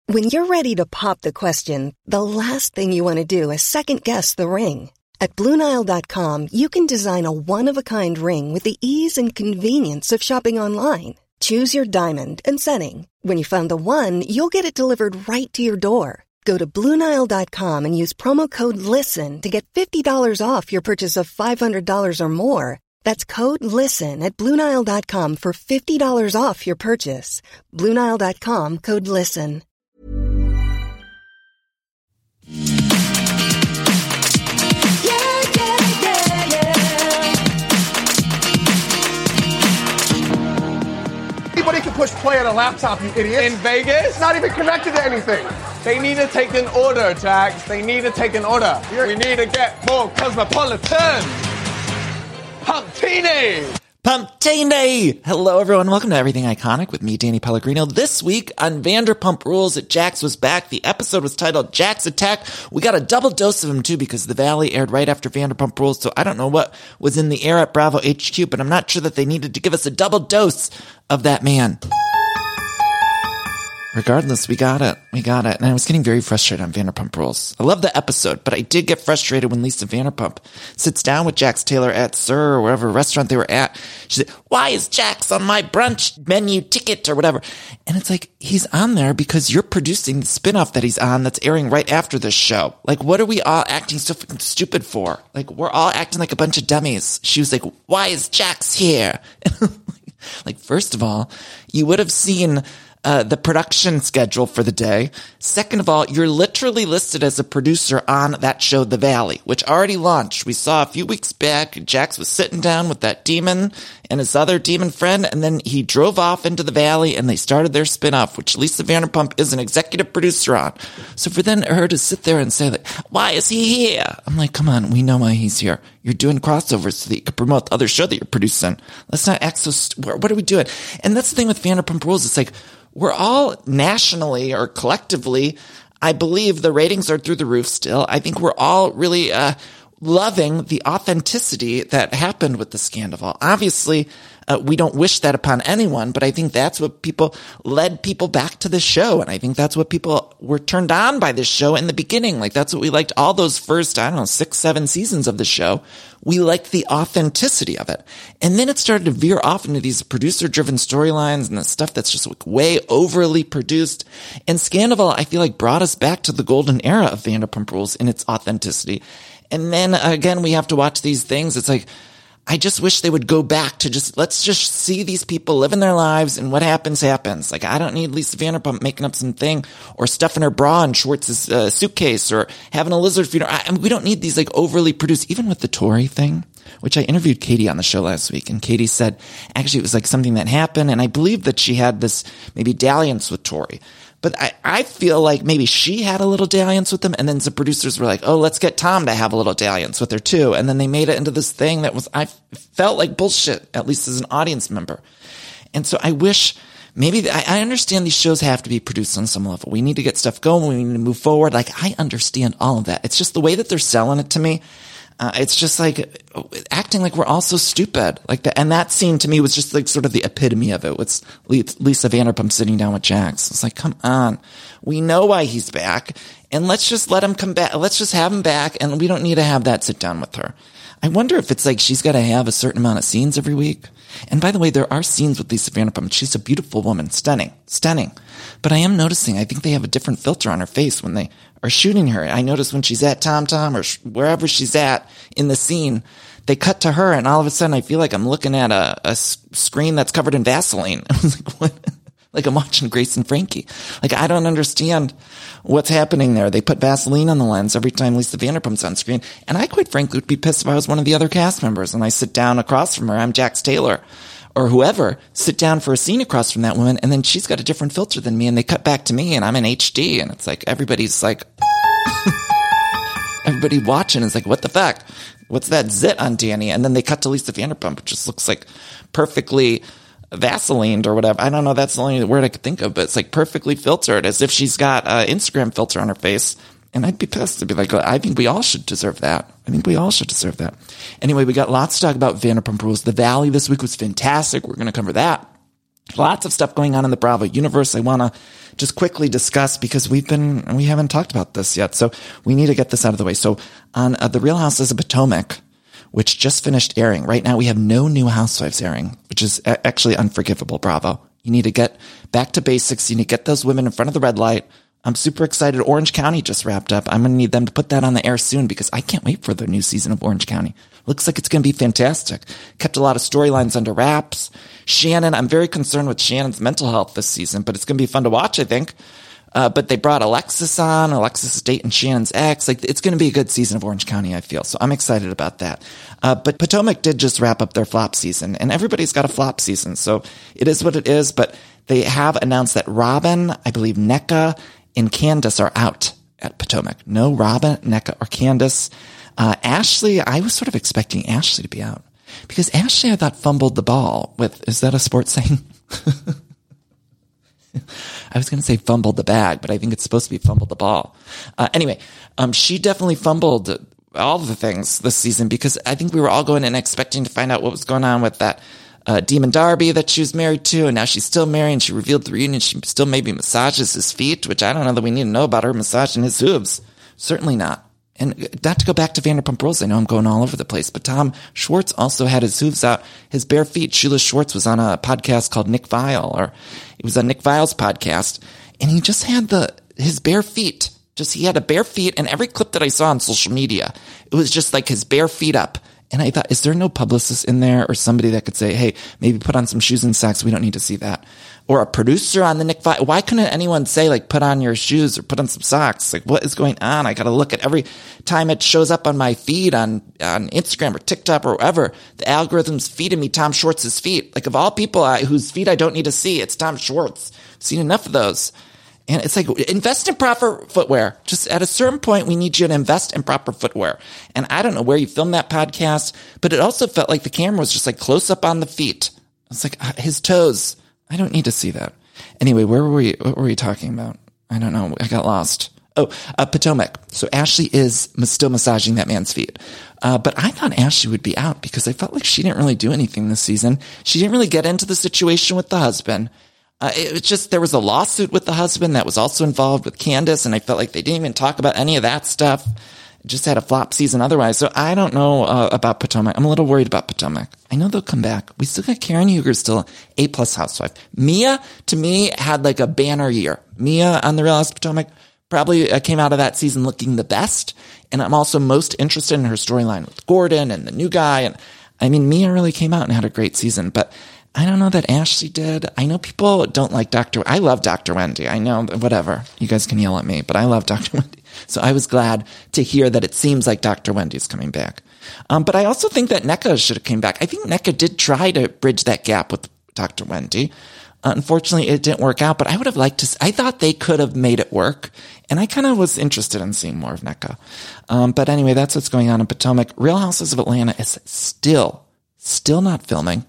When you're ready to pop the question, the last thing you want to do is second-guess the ring. At BlueNile.com, you can design a one-of-a-kind ring with the ease and convenience of shopping online. Choose your diamond and setting. When you find the one, you'll get it delivered right to your door. Go to BlueNile.com and use promo code LISTEN to get $50 off your purchase of $500 or more. That's code LISTEN at BlueNile.com for $50 off your purchase. BlueNile.com, code LISTEN. Anybody can push play on a laptop, you idiot. In Vegas? It's not even connected to anything. They need to take an order, Jax. They need to take an order. We need to get more cosmopolitan. Pumptini! Hello, everyone. Welcome to Everything Iconic with me, Danny Pellegrino. This week on Vanderpump Rules, Jax was back. The episode was titled Jax Attack. We got a double dose of him, too, because The Valley aired right after Vanderpump Rules, so I don't know what was in the air at Bravo HQ, but I'm not sure that they needed to give us a double dose of that man. Regardless, we got it. And I was getting very frustrated on Vanderpump Rules. I love the episode, but I did get frustrated when Lisa Vanderpump sits down with Jax Taylor at Sir or whatever restaurant they were at. She said, "Why is Jax on my brunch menu ticket?" or whatever. And it's like, he's on there because you're producing the spinoff that he's on that's airing right after this show. Like, what are we all acting so fucking stupid for? Like, we're all acting like a bunch of dummies. She was like, "Why is Jax here?" Like, first of all, you would have seen the production schedule for the day. Second of all, you're literally listed as a producer on that show, The Valley, which already launched. We saw a few weeks back, Jax was sitting down with that demon and his other demon friend, and then he drove off into the Valley and they started their spinoff, which Lisa Vanderpump is an executive producer on. So for then her to sit there and say, like, "Why is he here?" I'm like, come on, we know why he's here. You're doing crossovers so that you can promote the other show that you're producing. Let's not act so, what are we doing? And that's the thing with Vanderpump Rules. It's like, we're all nationally or collectively, I believe the ratings are through the roof still. I think we're all really loving the authenticity that happened with the Scandoval. Obviously, we don't wish that upon anyone, but I think that's what led people back to the show. And I think that's what people were turned on by this show in the beginning. Like, that's what we liked all those first, 6, 7 seasons of the show. We liked the authenticity of it. And then it started to veer off into these producer-driven storylines and the stuff that's just like way overly produced. And Scandoval, I feel like, brought us back to the golden era of Vanderpump Rules in its authenticity. And then again, we have to watch these things. It's like, I just wish they would go back to let's just see these people living their lives and what happens, happens. Like, I don't need Lisa Vanderpump making up something or stuffing her bra in Schwartz's suitcase or having a lizard feeder. We don't need these like overly produced, even with the Tory thing, which I interviewed Katie on the show last week. And Katie said, actually, it was like something that happened. And I believe that she had this maybe dalliance with Tory. But I feel like maybe she had a little dalliance with them, and then some producers were like, "Oh, let's get Tom to have a little dalliance with her too." And then they made it into this thing that I felt like bullshit, at least as an audience member. And so I wish maybe I understand these shows have to be produced on some level. We need to get stuff going. We need to move forward. Like, I understand all of that. It's just the way that they're selling it to me. It's just like acting like we're all so stupid. Like that, and that scene to me was just like sort of the epitome of it. With Lisa Vanderpump sitting down with Jax. It's like, come on, we know why he's back, and let's just let him come back. Let's just have him back, and we don't need to have that sit down with her. I wonder if it's like she's got to have a certain amount of scenes every week. And by the way, there are scenes with Lisa Vanderpump. She's a beautiful woman, stunning. But I am noticing, I think they have a different filter on her face when they are shooting her. I notice when she's at Tom Tom or wherever she's at in the scene, they cut to her, and all of a sudden I feel like I'm looking at a screen that's covered in Vaseline. I was like, what? Like I'm watching Grace and Frankie. Like, I don't understand what's happening there. They put Vaseline on the lens every time Lisa Vanderpump's on screen. And I quite frankly would be pissed if I was one of the other cast members and I sit down across from her. I'm Jax Taylor or whoever, sit down for a scene across from that woman, and then she's got a different filter than me, and they cut back to me and I'm in HD, and it's like everybody's like everybody watching is like, what the fuck? What's that zit on Danny? And then they cut to Lisa Vanderpump. It just looks like perfectly Vaselined or whatever. I don't know. That's the only word I could think of, but it's like perfectly filtered, as if she's got an Instagram filter on her face. And I'd be pissed to be like, I think we all should deserve that. Anyway, we got lots to talk about Vanderpump Rules. The Valley this week was fantastic. We're going to cover that. Lots of stuff going on in the Bravo universe I want to just quickly discuss because we haven't talked about this yet. So we need to get this out of the way. So on The Real Houses of Potomac, which just finished airing, right now we have no new housewives airing, which is actually unforgivable, Bravo. You need to get back to basics. You need to get those women in front of the red light. I'm super excited. Orange County just wrapped up. I'm going to need them to put that on the air soon because I can't wait for the new season of Orange County. Looks like it's going to be fantastic. Kept a lot of storylines under wraps. Shannon, I'm very concerned with Shannon's mental health this season, but it's going to be fun to watch, I think. But they brought Alexis on. Alexis is dating Shannon's ex. Like, it's going to be a good season of Orange County, I feel. So I'm excited about that. But Potomac did just wrap up their flop season, and everybody's got a flop season. So it is what it is. But they have announced that Robin, I believe Nneka, and Candace are out at Potomac. No Robin, Nneka, or Candace. Ashley, I was sort of expecting Ashley to be out because Ashley, I thought, fumbled the ball with, is that a sports saying? I was going to say fumbled the bag, but I think it's supposed to be fumbled the ball. Anyway, she definitely fumbled all the things this season because I think we were all going in expecting to find out what was going on with that Demon Darby that she was married to, and now she's still married, and she revealed the reunion. She still maybe massages his feet, which I don't know that we need to know about her massaging his hooves. Certainly not. And not to go back to Vanderpump Rules, I know I'm going all over the place, but Tom Schwartz also had his hooves out, his bare feet. Sheila Schwartz was on a podcast called Nick Viall, or it was on Nick Viall's podcast, and he just had his bare feet. He had a bare feet, and every clip that I saw on social media, it was just like his bare feet up. And I thought, is there no publicist in there or somebody that could say, hey, maybe put on some shoes and socks? We don't need to see that. Or a producer on the Nick Viall. Why couldn't anyone say, like, put on your shoes or put on some socks? Like, what is going on? I got to look at every time it shows up on my feed on Instagram or TikTok or wherever. The algorithm's feeding me Tom Schwartz's feet. Like, of all people whose feet I don't need to see, it's Tom Schwartz. I've seen enough of those. And it's like, invest in proper footwear. Just at a certain point, we need you to invest in proper footwear. And I don't know where you filmed that podcast, but it also felt like the camera was just like close up on the feet. It's like his toes. I don't need to see that. Anyway, what were we talking about? I don't know. I got lost. Oh, Potomac. So Ashley is still massaging that man's feet. But I thought Ashley would be out because I felt like she didn't really do anything this season. She didn't really get into the situation with the husband. It was just, there was a lawsuit with the husband that was also involved with Candace, and I felt like they didn't even talk about any of that stuff. It just had a flop season otherwise. So I don't know about Potomac. I'm a little worried about Potomac. I know they'll come back. We still got Karen Huger, still A+ housewife. Mia, to me, had like a banner year. Mia on The Real House of Potomac probably came out of that season looking the best. And I'm also most interested in her storyline with Gordon and the new guy. And I mean, Mia really came out and had a great season, but I don't know that Ashley did. I know people don't like I love Dr. Wendy. I know, whatever. You guys can yell at me, but I love Dr. Wendy. So I was glad to hear that it seems like Dr. Wendy's coming back. But I also think that Nneka should have came back. I think Nneka did try to bridge that gap with Dr. Wendy. Unfortunately, it didn't work out, but I would have liked to. I thought they could have made it work, and I kind of was interested in seeing more of Nneka. But anyway, that's what's going on in Potomac. Real Houses of Atlanta is still not filming.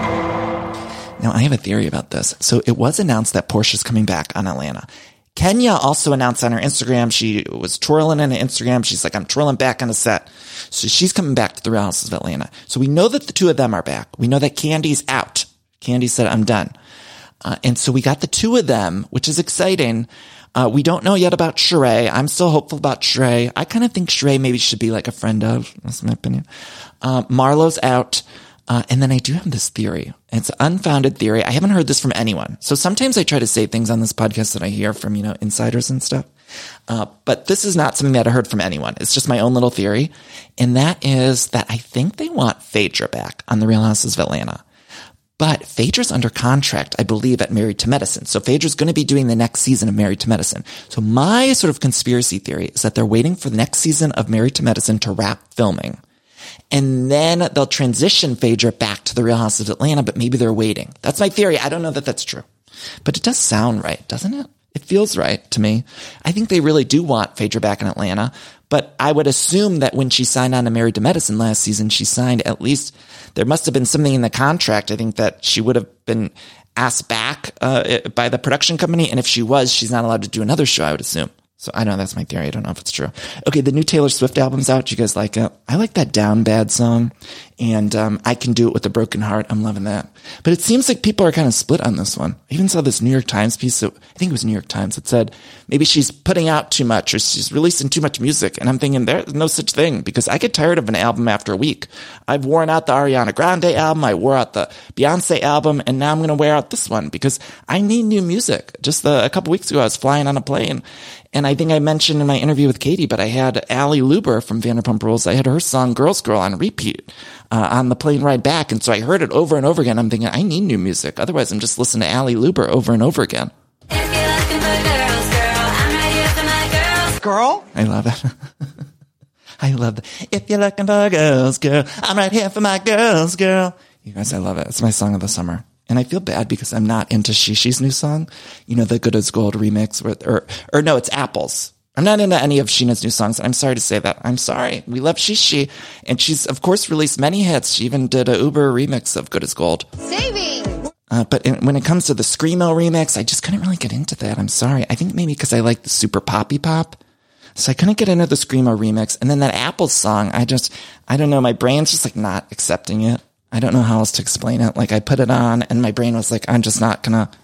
Now, I have a theory about this. So it was announced that Portia's coming back on Atlanta. Kenya also announced on her Instagram, she was twirling on Instagram. She's like, I'm twirling back on the set. So she's coming back to the Real Houses of Atlanta. So we know that the two of them are back. We know that Candy's out. Candy said, I'm done. And so we got the two of them, which is exciting. We don't know yet about Sheree. I'm still hopeful about Sheree. I kind of think Sheree maybe should be like a friend of. That's my opinion. Marlo's out. And then I do have this theory. It's an unfounded theory. I haven't heard this from anyone. So sometimes I try to say things on this podcast that I hear from, insiders and stuff. But this is not something that I heard from anyone. It's just my own little theory. And that is that I think they want Phaedra back on The Real Houses of Atlanta. But Phaedra's under contract, I believe, at Married to Medicine. So Phaedra's going to be doing the next season of Married to Medicine. So my sort of conspiracy theory is that they're waiting for the next season of Married to Medicine to wrap filming. And then they'll transition Phaedra back to The Real House of Atlanta, but maybe they're waiting. That's my theory. I don't know that that's true. But it does sound right, doesn't it? It feels right to me. I think they really do want Phaedra back in Atlanta, but I would assume that when she signed on to Married to Medicine last season, she signed at least, there must have been something in the contract. I think that she would have been asked back by the production company, and if she was, she's not allowed to do another show, I would assume. So I know that's my theory. I don't know if it's true. Okay, the new Taylor Swift album's out. You guys like it? I like that Down Bad song. And I Can Do It With a Broken Heart. I'm loving that. But it seems like people are kind of split on this one. I even saw this New York Times piece. I think it was New York Times. It said maybe she's putting out too much or she's releasing too much music. And I'm thinking there's no such thing because I get tired of an album after a week. I've worn out the Ariana Grande album. I wore out the Beyonce album. And now I'm going to wear out this one because I need new music. Just a couple weeks ago, I was flying on a plane. And I think I mentioned in my interview with Katie, but I had Allie Luber from Vanderpump Rules. I had her song Girls Girl on repeat on the plane ride back. And so I heard it over and over again. I'm thinking, I need new music. Otherwise, I'm just listening to Allie Luber over and over again. If you're looking for girls, girl, I'm right here for my girls. Girl? I love it. I love that. If you're looking for girls, girl, I'm right here for my girls, girl. You guys, I love it. It's my song of the summer. And I feel bad because I'm not into Shishi's new song. You know, the Good as Gold remix or no, it's Apples. I'm not into any of Sheena's new songs. I'm sorry to say that. I'm sorry. We love Shishi. And she's, of course, released many hits. She even did a Uber remix of Good as Gold. Saving! But when it comes to the Screamo remix, I just couldn't really get into that. I'm sorry. I think maybe because I like the super poppy pop. So I couldn't get into the Screamo remix. And then that Apples song, I don't know. My brain's just like not accepting it. I don't know how else to explain it. Like I put it on and my brain was like, I'm not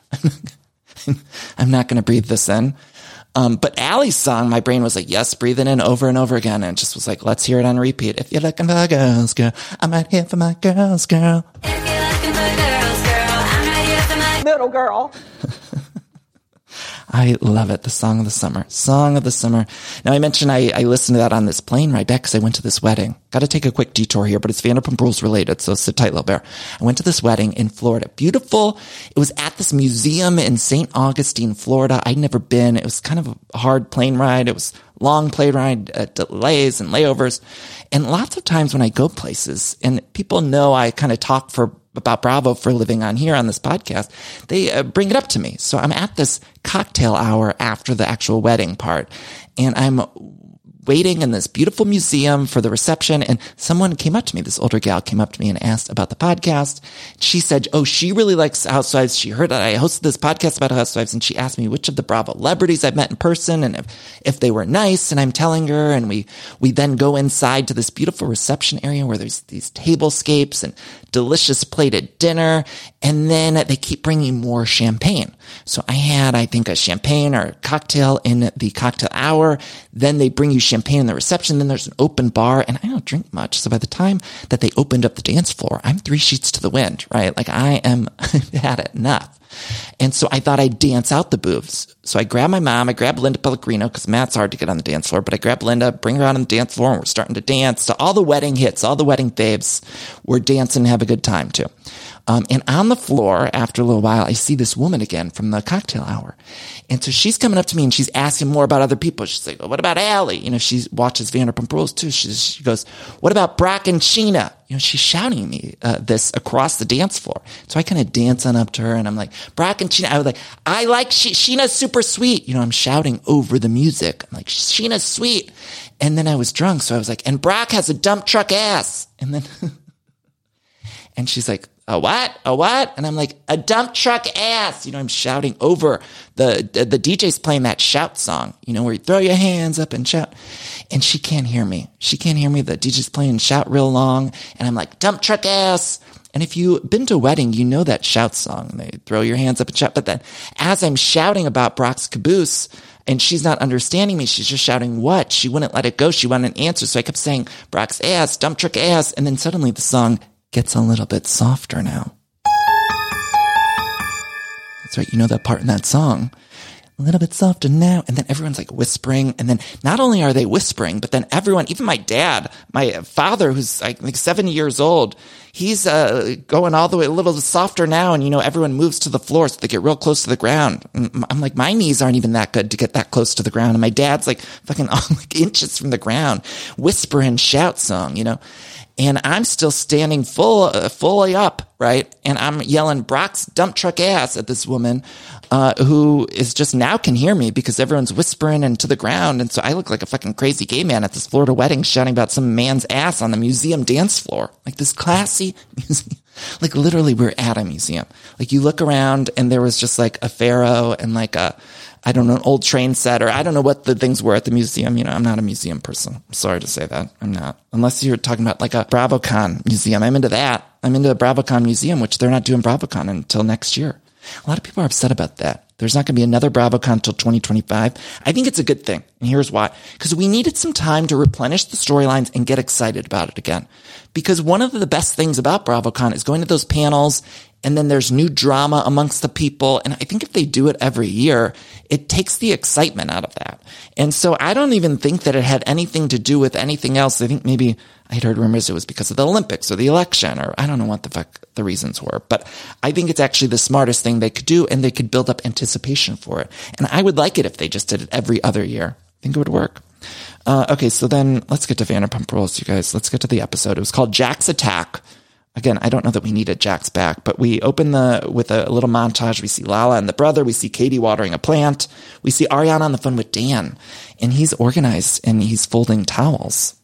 gonna breathe this in. But Allie's song, my brain was like, yes, breathe it in over and over again. And it just was like, let's hear it on repeat. If you're looking for girls, girl, I'm right here for my girls, girl. If you're looking for girls, girl, I'm right here for my Little girl. I love it. The song of the summer. Song of the summer. Now, I mentioned I listened to that on this plane ride back because I went to this wedding. Got to take a quick detour here, but it's Vanderpump Rules related, so sit tight, little bear. I went to this wedding in Florida. Beautiful. It was at this museum in St. Augustine, Florida. I'd never been. It was kind of a hard plane ride. It was long plane ride, delays and layovers. And lots of times when I go places, and people know I kind of talk about Bravo for a living on here on this podcast, they bring it up to me. So I'm at this cocktail hour after the actual wedding part, and I'm waiting in this beautiful museum for the reception, and someone came up to me, this older gal came up to me and asked about the podcast. She said, oh, she really likes Housewives. She heard that I hosted this podcast about Housewives, and she asked me which of the Bravo celebrities I've met in person and if they were nice, and I'm telling her, and we then go inside to this beautiful reception area where there's these tablescapes and delicious plated dinner, and then they keep bringing more champagne. So I had, I think, a champagne or a cocktail in the cocktail hour. Then they bring you champagne in the reception. Then there's an open bar, and I don't drink much. So by the time that they opened up the dance floor, I'm 3 sheets to the wind, right? Like I've had enough. And so I thought I'd dance out the booths. So I grabbed my mom, I grabbed Linda Pellegrino, because Matt's hard to get on the dance floor, but I grabbed Linda, bring her out on the dance floor, and we're starting to dance to all the wedding hits, all the wedding faves. We're dancing and have a good time too. And on the floor, after a little while, I see this woman again from the cocktail hour. And so she's coming up to me and she's asking more about other people. She's like, well, what about Allie? You know, she watches Vanderpump Rules too. She goes, what about Brock and Sheena? You know, she's shouting me this across the dance floor. So I kind of dance on up to her and I'm like, Brock and Sheena. I was like, I like Sheena's super sweet. You know, I'm shouting over the music. I'm like, Sheena's sweet. And then I was drunk. So I was like, and Brock has a dump truck ass. And then, and she's like, a what? A what? And I'm like, a dump truck ass. You know, I'm shouting over the DJ's playing that shout song, you know, where you throw your hands up and shout. And she can't hear me. She can't hear me. The DJ's playing shout real long. And I'm like, dump truck ass. And if you've been to a wedding, you know that shout song. They throw your hands up and shout. But then as I'm shouting about Brock's caboose, and she's not understanding me, she's just shouting what? She wouldn't let it go. She wanted an answer. So I kept saying, Brock's ass, dump truck ass. And then suddenly the song gets a little bit softer now. That's right. You know that part in that song. A little bit softer now. And then everyone's like whispering. And then not only are they whispering, but then everyone, even my dad, my father, who's like 70 years old, he's going all the way a little softer now. And, you know, everyone moves to the floor so they get real close to the ground. And I'm like, my knees aren't even that good to get that close to the ground. And my dad's like fucking like inches from the ground, whispering shout song, you know. And I'm still standing fully up, right? And I'm yelling Brock's dump truck ass at this woman, who is just now can hear me because everyone's whispering into the ground. And so I look like a fucking crazy gay man at this Florida wedding shouting about some man's ass on the museum dance floor. Like this classy museum. Like literally we're at a museum. Like you look around and there was just like a pharaoh and like a I don't know, an old train set, or I don't know what the things were at the museum. You know, I'm not a museum person. I'm sorry to say that. I'm not. Unless you're talking about like a BravoCon museum. I'm into that. I'm into a BravoCon museum, which they're not doing BravoCon until next year. A lot of people are upset about that. There's not going to be another BravoCon until 2025. I think it's a good thing. And here's why. Because we needed some time to replenish the storylines and get excited about it again. Because one of the best things about BravoCon is going to those panels, and then there's new drama amongst the people. And I think if they do it every year, it takes the excitement out of that. And so I don't even think that it had anything to do with anything else. I think maybe I'd heard rumors it was because of the Olympics or the election, or I don't know what the fuck the reasons were. But I think it's actually the smartest thing they could do, and they could build up anticipation for it. And I would like it if they just did it every other year. I think it would work. Okay, so then let's get to Vanderpump Rules, you guys. Let's get to the episode. It was called Jack's Attack. Again, I don't know that we needed Jack's back, but we open with a little montage. We see Lala and the brother. We see Katie watering a plant. We see Ariana on the phone with Dan, and he's organized and he's folding towels.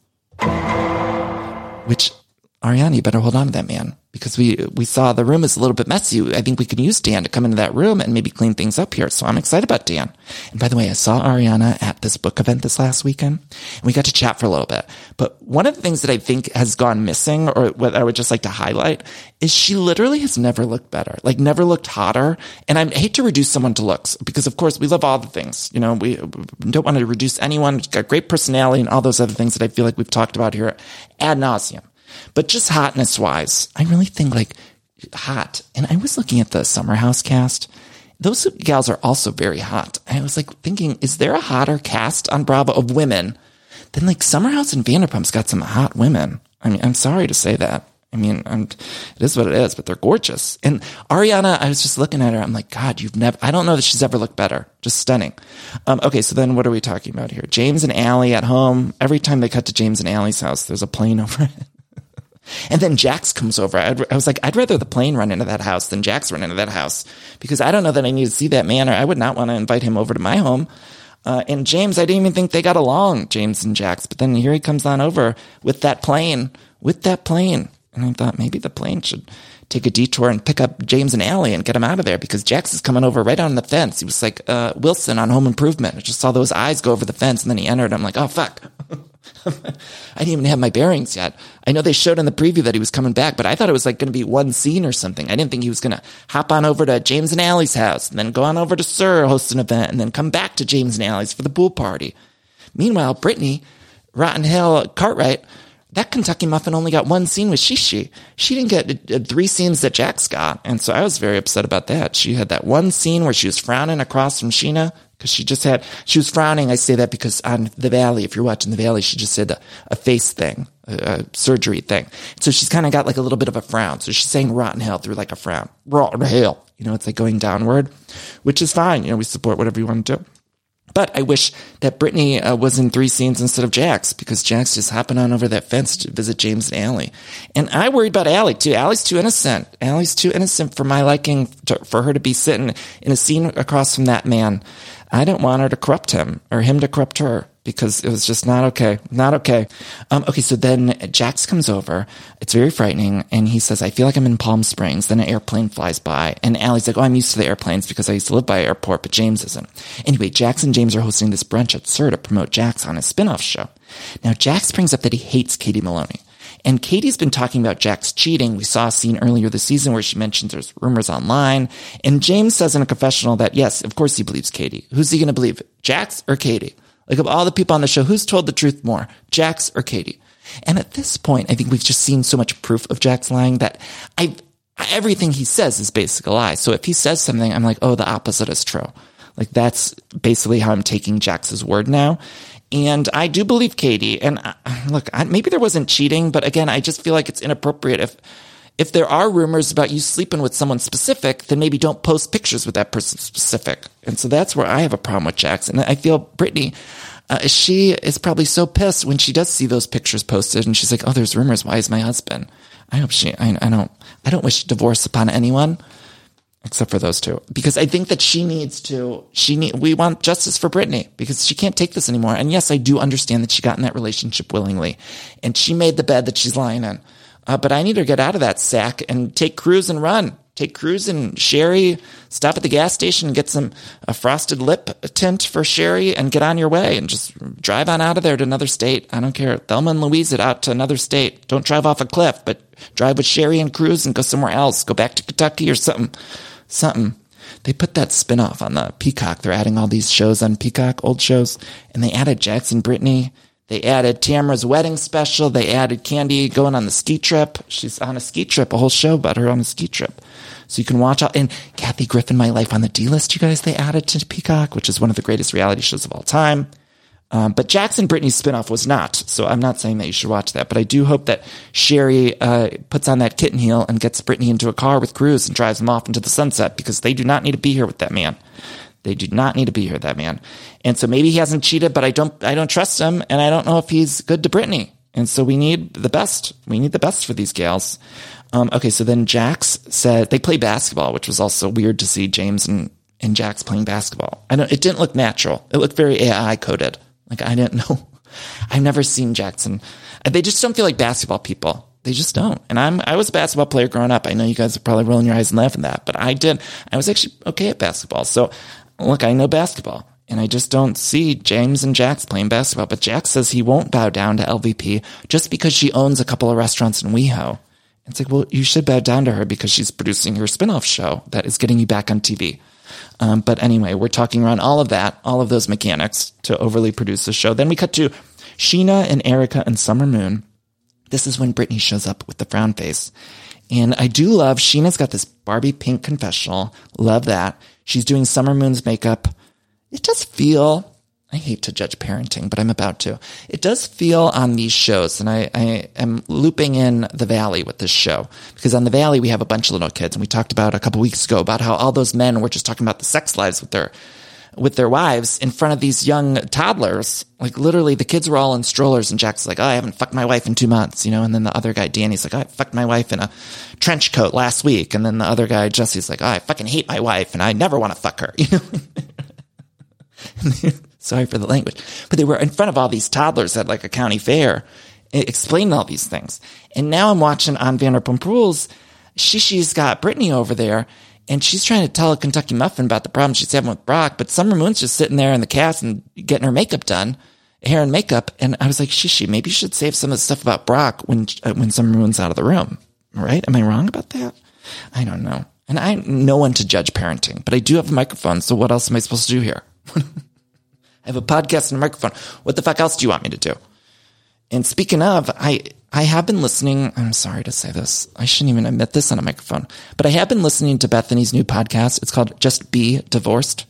Which, Ariana, you better hold on to that, man, because we saw the room is a little bit messy. I think we can use Dan to come into that room and maybe clean things up here. So I'm excited about Dan. And by the way, I saw Ariana at this book event this last weekend, and we got to chat for a little bit. But one of the things that I think has gone missing, or what I would just like to highlight, is she literally has never looked better, like never looked hotter. And I hate to reduce someone to looks, because of course we love all the things. You know, we don't want to reduce anyone. She's got great personality and all those other things that I feel like we've talked about here ad nauseum. But just hotness wise, I really think like hot. And I was looking at the Summer House cast. Those gals are also very hot. I was like thinking, is there a hotter cast on Bravo of women than like Summer House and Vanderpump's got some hot women? I mean, I'm sorry to say that. I mean, it is what it is, but they're gorgeous. And Ariana, I was just looking at her. I'm like, God, I don't know that she's ever looked better. Just stunning. Okay. So then what are we talking about here? James and Allie at home. Every time they cut to James and Allie's house, there's a plane over it. And then Jax comes over. I was like, I'd rather the plane run into that house than Jax run into that house, because I don't know that I need to see that man, or I would not want to invite him over to my home. And James, I didn't even think they got along, James and Jax. But then here he comes on over with that plane. And I thought maybe the plane should take a detour and pick up James and Allie and get him out of there, because Jax is coming over right on the fence. He was like Wilson on Home Improvement. I just saw those eyes go over the fence, and then he entered. I'm like, oh, fuck. I didn't even have my bearings yet. I know they showed in the preview that he was coming back, but I thought it was like going to be one scene or something. I didn't think he was going to hop on over to James and Allie's house and then go on over to Sir, host an event, and then come back to James and Allie's for the pool party. Meanwhile, Brittany, Rotten Hill, Cartwright, that Kentucky Muffin only got one scene with Shishi. She didn't get 3 scenes that Jax got. And so I was very upset about that. She had that one scene where she was frowning across from Sheena, because she was frowning. I say that because on The Valley, if you're watching The Valley, she just did a face thing, a surgery thing. So she's kind of got like a little bit of a frown. So she's saying Rotten Hell through like a frown. Rotten Hell. You know, it's like going downward, which is fine. You know, we support whatever you want to do. But I wish that Brittany was in 3 scenes instead of Jax, because Jax just hopping on over that fence to visit James and Allie. And I worried about Allie too. Allie's too innocent. Allie's too innocent for my liking, for her to be sitting in a scene across from that man. I didn't want her to corrupt him, or him to corrupt her, because it was just not okay. Not okay. Okay, so then Jax comes over. It's very frightening, and he says, I feel like I'm in Palm Springs. Then an airplane flies by, and Allie's like, oh, I'm used to the airplanes because I used to live by an airport, but James isn't. Anyway, Jax and James are hosting this brunch at Sir to promote Jax on his spinoff show. Now, Jax brings up that he hates Katie Maloney. And Katie's been talking about Jax cheating. We saw a scene earlier this season where she mentions there's rumors online. And James says in a confessional that, yes, of course he believes Katie. Who's he going to believe? Jax or Katie? Like, of all the people on the show, who's told the truth more? Jax or Katie? And at this point, I think we've just seen so much proof of Jax lying that everything he says is basically a lie. So if he says something, I'm like, oh, the opposite is true. Like, that's basically how I'm taking Jax's word now. And I do believe Katie. And look, maybe there wasn't cheating, but again, I just feel like it's inappropriate. If there are rumors about you sleeping with someone specific, then maybe don't post pictures with that person specific. And so that's where I have a problem with Jax. And I feel Brittany, she is probably so pissed when she does see those pictures posted, and she's like, oh, there's rumors. Why is my husband? I hope I don't wish divorce upon anyone. Except for those two, because I think that we want justice for Brittany, because she can't take this anymore. And yes, I do understand that she got in that relationship willingly, and she made the bed that she's lying in. But I need her to get out of that sack and take Cruz and run. Take Cruz and Sherry, stop at the gas station and get a frosted lip tint for Sherry and get on your way and just drive on out of there to another state. I don't care. Thelma and Louise it out to another state. Don't drive off a cliff, but drive with Sherry and Cruz and go somewhere else. Go back to Kentucky or something. They put that spinoff on the Peacock. They're adding all these shows on Peacock, old shows, and they added Jax and Brittany. They added Tamara's wedding special. They added Candy going on the ski trip. She's on a ski trip, a whole show about her on a ski trip. So you can watch out. And Kathy Griffin, My Life on the D-List, you guys, they added to Peacock, which is one of the greatest reality shows of all time. But Jax and Brittany's spinoff was not. So I'm not saying that you should watch that. But I do hope that Sherry puts on that kitten heel and gets Brittany into a car with Cruz and drives them off into the sunset, because they do not need to be here with that man. They do not need to be here, that man. And so maybe he hasn't cheated, but I don't trust him, and I don't know if he's good to Brittany. And so we need the best. We need the best for these gals. Okay, so then Jax said they play basketball, which was also weird to see James and Jax playing basketball. It didn't look natural. It looked very AI coded. Like, I didn't know. I've never seen Jackson. They just don't feel like basketball people. They just don't. And I was a basketball player growing up. I know you guys are probably rolling your eyes and laughing at that, but I did. I was actually okay at basketball. So look, I know basketball, and I just don't see James and Jax playing basketball. But Jax says he won't bow down to LVP just because she owns a couple of restaurants in WeHo. It's like, well, you should bow down to her because she's producing her spinoff show that is getting you back on TV. But anyway, we're talking around all of that, all of those mechanics to overly produce the show. Then we cut to Sheena and Erica and Summer Moon. This is when Brittany shows up with the frown face. And I do love, Sheena's got this Barbie pink confessional. Love that. She's doing Summer Moon's makeup. It does feel, I hate to judge parenting, but I'm about to. It does feel on these shows, and I am looping in The Valley with this show, because on The Valley we have a bunch of little kids, and we talked about a couple weeks ago about how all those men were just talking about the sex lives with their wives in front of these young toddlers. Like, literally, the kids were all in strollers, and Jack's like, oh, I haven't fucked my wife in 2 months, and then the other guy, Danny's like, oh, I fucked my wife in a trench coat last week, and then the other guy, Jesse's like, oh, I fucking hate my wife, and I never want to fuck her, Sorry for the language. But they were in front of all these toddlers at like a county fair, explaining all these things. And now I'm watching on Vanderpump Rules, Shishi's got Brittany over there, and she's trying to tell a Kentucky Muffin about the problem she's having with Brock, but Summer Moon's just sitting there in the cast and getting her makeup done, hair and makeup. And I was like, Shishi, maybe you should save some of the stuff about Brock when Summer Moon's out of the room. Right? Am I wrong about that? I don't know. And I'm no one to judge parenting, but I do have a microphone, so what else am I supposed to do here? I have a podcast and a microphone. What the fuck else do you want me to do? And speaking of, I have been listening. I'm sorry to say this. I shouldn't even admit this on a microphone, but I have been listening to Bethany's new podcast. It's called Just Be Divorced.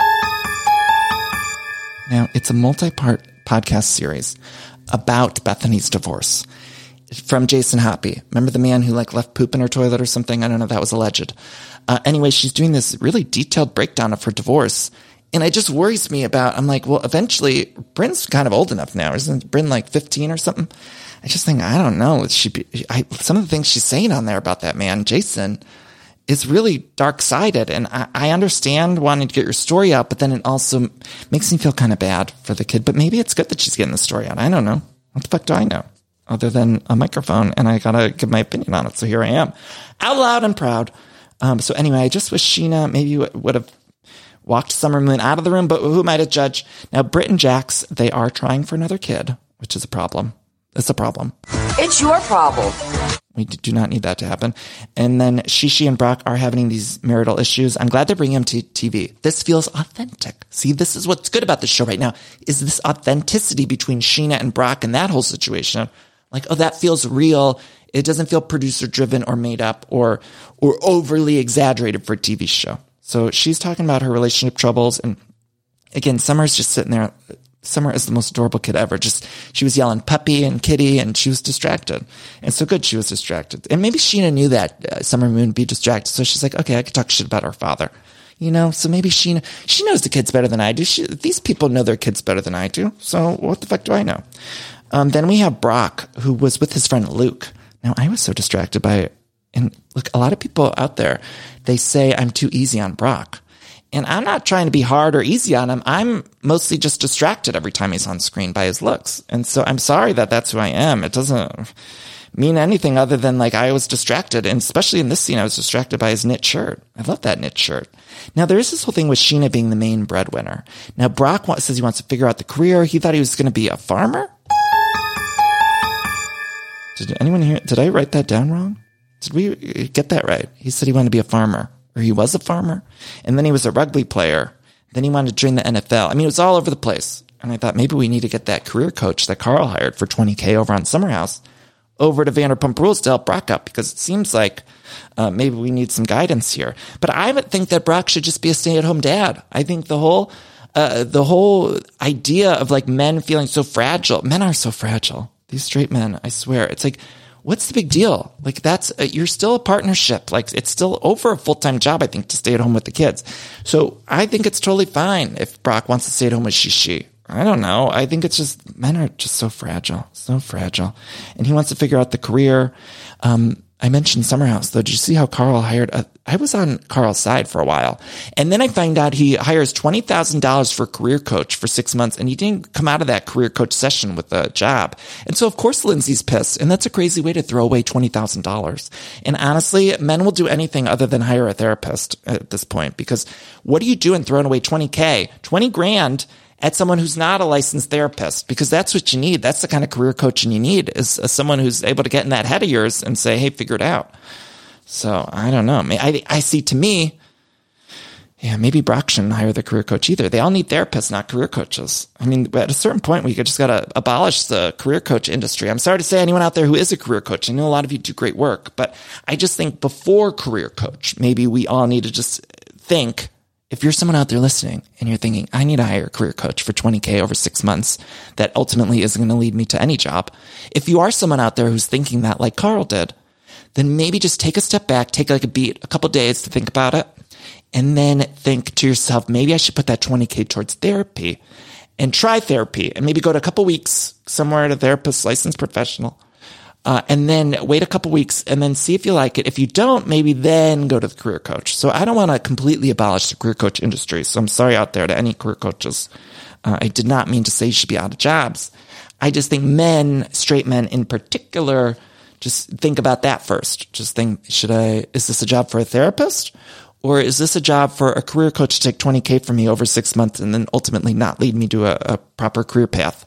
Now, it's a multi-part podcast series about Bethany's divorce from Jason Hoppy. Remember the man who left poop in her toilet or something? I don't know. That was alleged. Anyway, she's doing this really detailed breakdown of her divorce. And it just worries me about, I'm like, well, eventually, Bryn's kind of old enough now. Isn't Bryn 15 or something? I just think, I don't know. Some of the things she's saying on there about that man, Jason, is really dark-sided. And I understand wanting to get your story out, but then it also makes me feel kind of bad for the kid. But maybe it's good that she's getting the story out. I don't know. What the fuck do I know? Other than a microphone, and I gotta give my opinion on it. So here I am. Out loud and proud. So anyway, I just wish Sheena maybe would have walked Summer Moon out of the room, but who am I to judge? Now, Britt and Jax, they are trying for another kid, which is a problem. It's a problem. It's your problem. We do not need that to happen. And then Shishi and Brock are having these marital issues. I'm glad they're bringing them to TV. This feels authentic. See, this is what's good about this show right now, is this authenticity between Sheena and Brock and that whole situation. Like, oh, that feels real. It doesn't feel producer-driven or made up or overly exaggerated for a TV show. So she's talking about her relationship troubles. And again, Summer's just sitting there. Summer is the most adorable kid ever. She was yelling puppy and kitty, and she was distracted. And so good she was distracted. And maybe Sheena knew that Summer Moon would be distracted. So she's like, okay, I could talk shit about her father. So maybe she knows the kids better than I do. These people know their kids better than I do. So what the fuck do I know? Then we have Brock, who was with his friend Luke. Now, I was so distracted by it. And look, a lot of people out there, they say I'm too easy on Brock. And I'm not trying to be hard or easy on him. I'm mostly just distracted every time he's on screen by his looks. And so I'm sorry that that's who I am. It doesn't mean anything other than like I was distracted. And especially in this scene, I was distracted by his knit shirt. I love that knit shirt. Now, there is this whole thing with Sheena being the main breadwinner. Now, Brock says he wants to figure out the career. He thought he was going to be a farmer. Did anyone hear? Did I write that down wrong? Did we get that right? He said he wanted to be a farmer, or he was a farmer. And then he was a rugby player. Then he wanted to join the NFL. I mean, it was all over the place. And I thought maybe we need to get that career coach that Carl hired for $20K over on Summer House over to Vanderpump Rules to help Brock up, because it seems like maybe we need some guidance here. But I would think that Brock should just be a stay-at-home dad. I think the whole idea of like men feeling so fragile. Men are so fragile. These straight men, I swear. It's like, what's the big deal? Like that's, you're still a partnership. Like it's still over a full-time job, I think, to stay at home with the kids. So I think it's totally fine if Brock wants to stay at home with Shishi. I don't know. I think it's just, men are just so fragile. And he wants to figure out the career. I mentioned Summer House, though. Did you see how Carl hired I was on Carl's side for a while. And then I find out he hires $20,000 for a career coach for 6 months, and he didn't come out of that career coach session with a job. And so, of course, Lindsay's pissed. And that's a crazy way to throw away $20,000. And honestly, men will do anything other than hire a therapist at this point, because what are you doing throwing away $20K, $20,000 at someone who's not a licensed therapist? Because that's what you need. That's the kind of career coaching you need, is someone who's able to get in that head of yours and say, hey, figure it out. So I don't know. I see, to me, yeah, maybe Brock shouldn't hire the career coach either. They all need therapists, not career coaches. I mean, at a certain point, we just got to abolish the career coach industry. I'm sorry to say anyone out there who is a career coach. I know a lot of you do great work, but I just think before career coach, maybe we all need to just think, if you're someone out there listening and you're thinking, I need to hire a career coach for $20K over 6 months, that ultimately isn't going to lead me to any job. If you are someone out there who's thinking that like Carl did, then maybe just take a step back, take like a couple days to think about it, and then think to yourself, maybe I should put that $20K towards therapy and try therapy, and maybe go to a couple weeks somewhere at a therapist, licensed professional, and then wait a couple weeks and then see if you like it. If you don't, maybe then go to the career coach. So I don't want to completely abolish the career coach industry. So I'm sorry out there to any career coaches. I did not mean to say you should be out of jobs. I just think men, straight men in particular, just think about that first. Just think, is this a job for a therapist? Or is this a job for a career coach to take $20K from me over 6 months and then ultimately not lead me to a proper career path?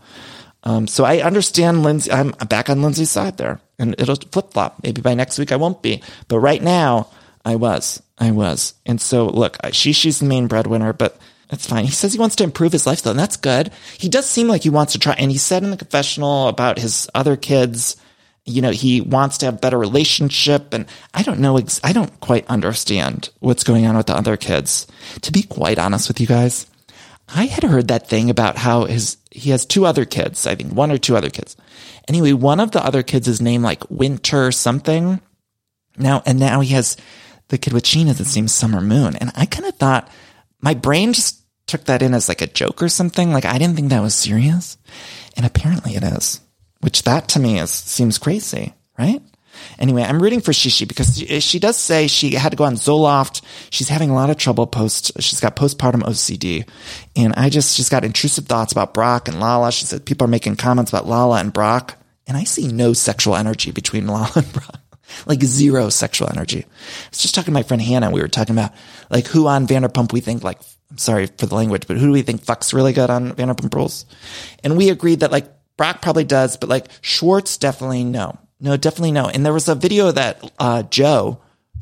So I understand Lindsay. I'm back on Lindsay's side there, and it'll flip flop. Maybe by next week I won't be, but right now I was. And so look, she's the main breadwinner, but that's fine. He says he wants to improve his lifestyle, and that's good. He does seem like he wants to try. And he said in the confessional about his other kids, you know, he wants to have a better relationship. And I don't know. I don't quite understand what's going on with the other kids. To be quite honest with you guys, I had heard that thing about how he has 2 other kids, I think 1 or 2 other kids. Anyway, one of the other kids is named like Winter something. Now he has the kid with Sheena that named Summer Moon. And I kind of thought, my brain just took that in as like a joke or something. Like I didn't think that was serious. And apparently it is, which that to me seems crazy, right? Anyway, I'm rooting for Shishi because she does say she had to go on Zoloft. She's having a lot of trouble she's got postpartum OCD. And she's got intrusive thoughts about Brock and Lala. She said people are making comments about Lala and Brock. And I see no sexual energy between Lala and Brock. Like 0 sexual energy. I was just talking to my friend Hannah. We were talking about like who on Vanderpump we think like, I'm sorry for the language, but who do we think fucks really good on Vanderpump Rules? And we agreed that like Brock probably does, but like Schwartz definitely no. No, definitely no. And there was a video that Joe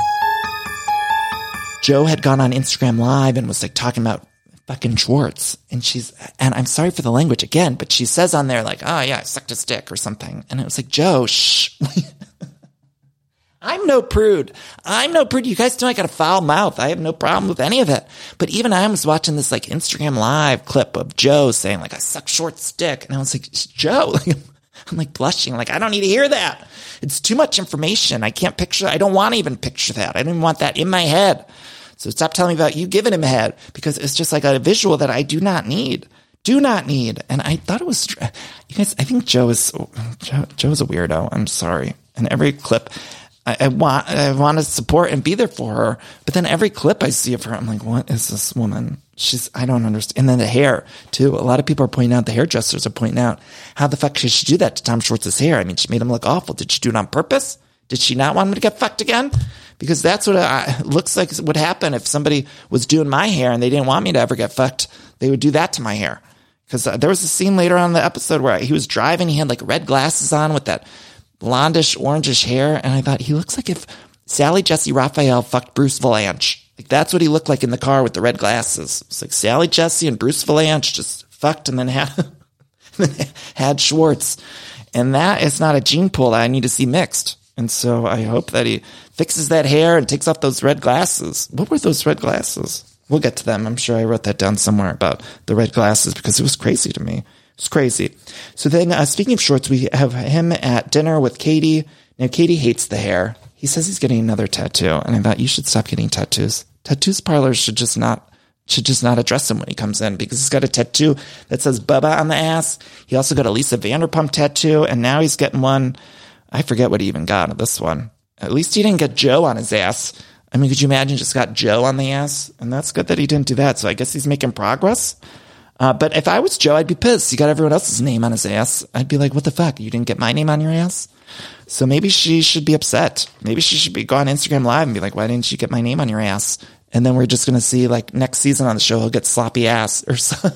had gone on Instagram Live and was like talking about fucking Schwartz. And I'm sorry for the language again, but she says on there like, oh yeah, I sucked his dick or something. And it was like, Joe, shh. I'm no prude. You guys know I got a foul mouth. I have no problem with any of it. But even I was watching this like Instagram Live clip of Joe saying like, I suck Schwartz's dick. And I was like, Joe, I'm like blushing. Like, I don't need to hear that. It's too much information. I don't want to even picture that. I don't even want that in my head. So stop telling me about you giving him a head, because it's just like a visual that I do not need. And I thought it was, you guys, I think Joe is a weirdo. I'm sorry. And every clip, I want to support and be there for her. But then every clip I see of her, I'm like, what is this woman? I don't understand. And then the hair too. A lot of people are pointing out, the hairdressers are pointing out, how the fuck should she do that to Tom Schwartz's hair? I mean, she made him look awful. Did she do it on purpose? Did she not want him to get fucked again? Because that's what it looks like would happen if somebody was doing my hair and they didn't want me to ever get fucked. They would do that to my hair. Because there was a scene later on in the episode where he was driving. He had like red glasses on with that blondish, orangish hair. And I thought, he looks like if Sally Jesse Raphael fucked Bruce Vilanch. Like, that's what he looked like in the car with the red glasses. It's like Sally Jesse and Bruce Vilanch just fucked and then had Schwartz. And that is not a gene pool that I need to see mixed. And so I hope that he fixes that hair and takes off those red glasses. What were those red glasses? We'll get to them. I'm sure I wrote that down somewhere about the red glasses because it was crazy to me. It's crazy. So then, speaking of Schwartz, we have him at dinner with Katie. Now, Katie hates the hair. He says he's getting another tattoo. And I thought, you should stop getting tattoos. Tattoos parlors should just not address him when he comes in, because he's got a tattoo that says Bubba on the ass. He also got a Lisa Vanderpump tattoo. And now he's getting one. I forget what he even got on this one. At least he didn't get Joe on his ass. I mean, could you imagine just got Joe on the ass? And that's good that he didn't do that. So I guess he's making progress. But if I was Joe, I'd be pissed. He got everyone else's name on his ass. I'd be like, what the fuck? You didn't get my name on your ass? So maybe she should be upset. Maybe she should go on Instagram Live and be like, why didn't you get my name on your ass? And then we're just going to see, like, next season on the show, he'll get sloppy ass or something.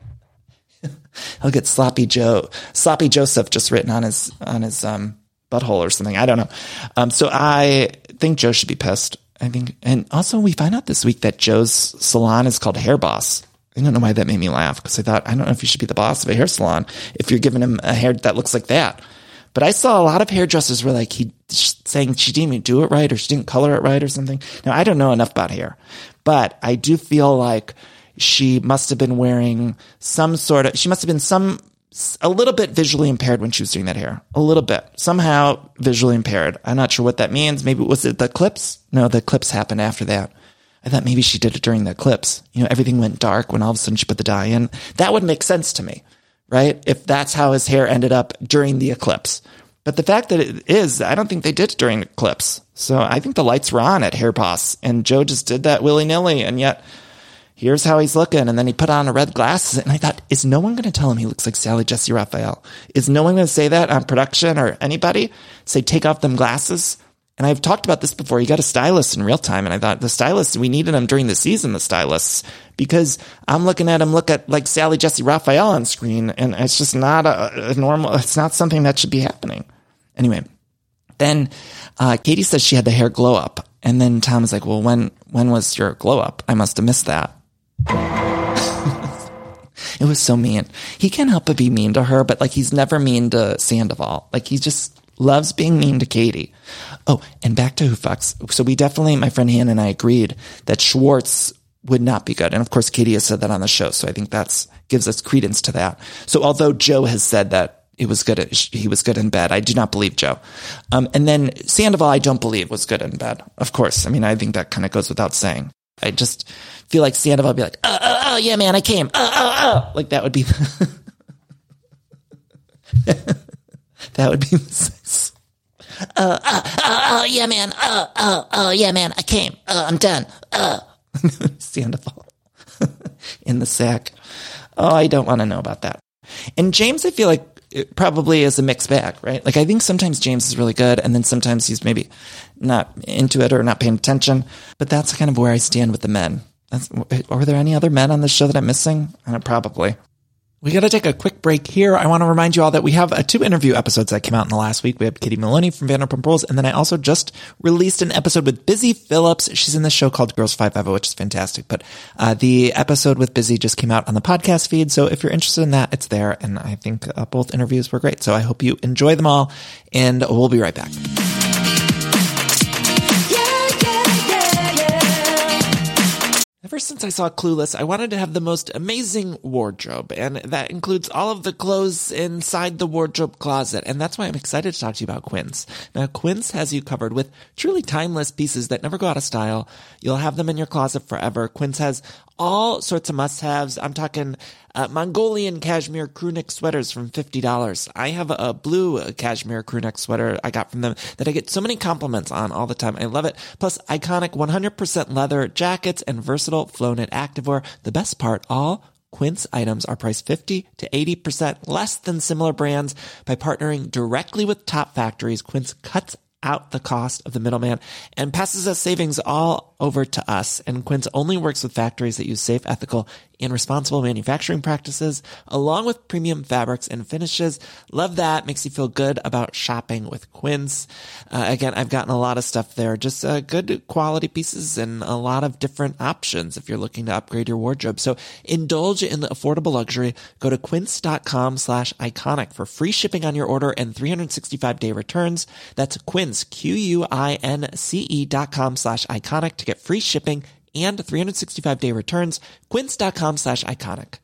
He'll get sloppy Joseph just written on his butthole or something. I don't know. So I think Joe should be pissed. I think, and also we find out this week that Joe's salon is called Hair Boss. I don't know why that made me laugh, because I thought, I don't know if you should be the boss of a hair salon if you're giving him a hair that looks like that. But I saw a lot of hairdressers were like, saying she didn't even do it right, or she didn't color it right or something. Now, I don't know enough about hair, but I do feel like she must have been wearing a little bit visually impaired when she was doing that hair. A little bit. Somehow visually impaired. I'm not sure what that means. Maybe was it the clips? No, the clips happened after that. I thought maybe she did it during the eclipse. You know, everything went dark when all of a sudden she put the dye in. That would make sense to me, right? If that's how his hair ended up during the eclipse. But the fact that it is, I don't think they did it during the eclipse. So I think the lights were on at Hair Boss, and Joe just did that willy-nilly, and yet here's how he's looking. And then he put on a red glasses, and I thought, is no one going to tell him he looks like Sally Jesse Raphael? Is no one going to say that on production or anybody? Say, take off them glasses? And I've talked about this before. You got a stylist in real time. And I thought the stylists, we needed them during the season, the stylists, because I'm looking at him look at like Sally Jesse Raphael on screen. And it's just not a normal, it's not something that should be happening. Anyway, then Katie says she had the hair glow up. And then Tom is like, well, when was your glow up? I must have missed that. It was so mean. He can't help but be mean to her, but like he's never mean to Sandoval. Like he just loves being mean to Katie. Oh, and back to Who Fucks. So we definitely, my friend Hannah and I agreed that Schwartz would not be good. And of course, Katie has said that on the show. So I think that's gives us credence to that. So although Joe has said that he was good in bed, I do not believe Joe. And then Sandoval, I don't believe was good in bed. Of course. I mean, I think that kind of goes without saying. I just feel like Sandoval would be like, oh, yeah, man, I came. Like that would be, that would be, yeah, man. Yeah, man, I came. I'm done. Sandoval in the sack. Oh, I don't want to know about that. And James, I feel like it probably is a mixed bag, right? Like I think sometimes James is really good, and then sometimes he's maybe not into it or not paying attention. But that's kind of where I stand with the men. Are there any other men on the show that I'm missing? Probably. We got to take a quick break here. I want to remind you all that we have 2 interview episodes that came out in the last week. We have Katie Maloney from Vanderpump Rules, and then I also just released an episode with Busy Phillips. She's in the show called Girls 550, which is fantastic. But the episode with Busy just came out on the podcast feed, so if you're interested in that, it's there. And I think both interviews were great. So I hope you enjoy them all, and we'll be right back. Ever since I saw Clueless, I wanted to have the most amazing wardrobe, and that includes all of the clothes inside the wardrobe closet, and that's why I'm excited to talk to you about Quince. Now, Quince has you covered with truly timeless pieces that never go out of style. You'll have them in your closet forever. Quince has all sorts of must-haves. I'm talking Mongolian cashmere crew neck sweaters from $50. I have a blue cashmere crew neck sweater I got from them that I get so many compliments on all the time. I love it. Plus, iconic 100% leather jackets and versatile flow-knit activewear. The best part, all Quince items are priced 50 to 80% less than similar brands. By partnering directly with top factories, Quince cuts out the cost of the middleman and passes us savings all over to us. And Quince only works with factories that use safe, ethical, and responsible manufacturing practices, along with premium fabrics and finishes. Love that. Makes you feel good about shopping with Quince. Again, I've gotten a lot of stuff there, just good quality pieces and a lot of different options if you're looking to upgrade your wardrobe. So indulge in the affordable luxury. Go to quince.com/iconic for free shipping on your order and 365-day returns. That's Quince, QUINCE.com/iconic to get free shipping and 365-day returns. Quince.com/iconic.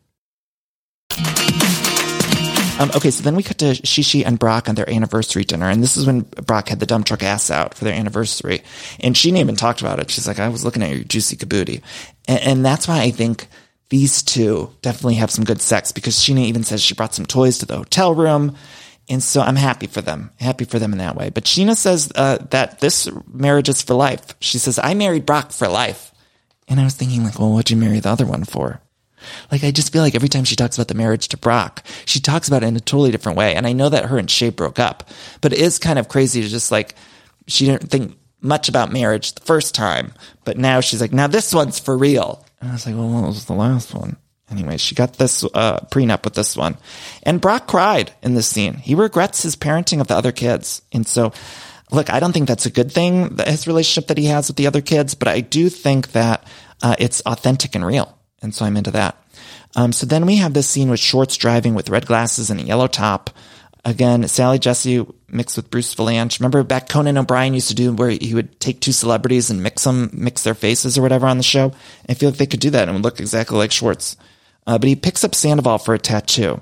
Okay, so then we cut to Shishi and Brock on their anniversary dinner, and this is when Brock had the dump truck ass out for their anniversary, and she even talked about it. She's like, I was looking at your juicy kabooty, and that's why I think these two definitely have some good sex, because Sheena even says she brought some toys to the hotel room. And so I'm happy for them in that way. But Sheena says that this marriage is for life. She says, I married Brock for life. And I was thinking, like, well, what'd you marry the other one for? Like, I just feel like every time she talks about the marriage to Brock, she talks about it in a totally different way. And I know that her and Shay broke up, but it is kind of crazy to just like, she didn't think much about marriage the first time, but now she's like, now this one's for real. And I was like, well, what was the last one? Anyway, she got this prenup with this one. And Brock cried in this scene. He regrets his parenting of the other kids. And so, look, I don't think that's a good thing, his relationship that he has with the other kids, but I do think that it's authentic and real. And so I'm into that. So then we have this scene with Schwartz driving with red glasses and a yellow top. Again, Sally Jesse mixed with Bruce Valanche. Remember back Conan O'Brien used to do where he would take two celebrities and mix their faces or whatever on the show? I feel like they could do that and it would look exactly like Schwartz. But he picks up Sandoval for a tattoo.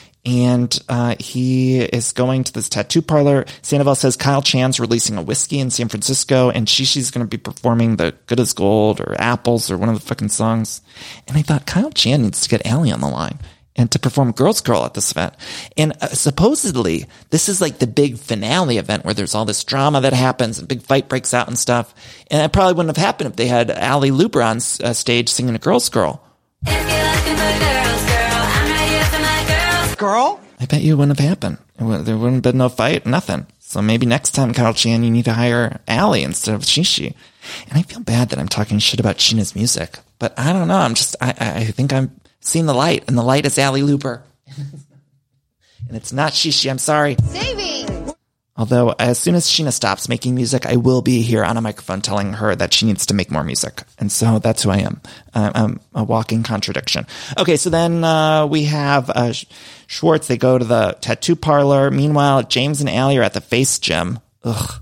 And he is going to this tattoo parlor. Sandoval says Kyle Chan's releasing a whiskey in San Francisco, and Shishi's going to be performing the Good as Gold or Apples or one of the fucking songs. And I thought Kyle Chan needs to get Allie on the line and to perform Girls Girl at this event. And supposedly, this is like the big finale event where there's all this drama that happens, a big fight breaks out and stuff. And it probably wouldn't have happened if they had Allie Luber on stage singing a Girls Girl. If you're looking for girls, girl, I'm right here for my girls. Girl? I bet you it wouldn't have happened. There wouldn't have been no fight, nothing. So maybe next time, Kyle Chan, you need to hire Allie instead of Shishi. And I feel bad that I'm talking shit about Sheena's music. But I don't know. I think I'm seeing the light, and the light is Allie Luber. And it's not Shishi. I'm sorry. Saving! Although, as soon as Sheena stops making music, I will be here on a microphone telling her that she needs to make more music. And so that's who I am. I'm a walking contradiction. Okay, so then we have Schwartz. They go to the tattoo parlor. Meanwhile, James and Allie are at the Face Gym. Ugh.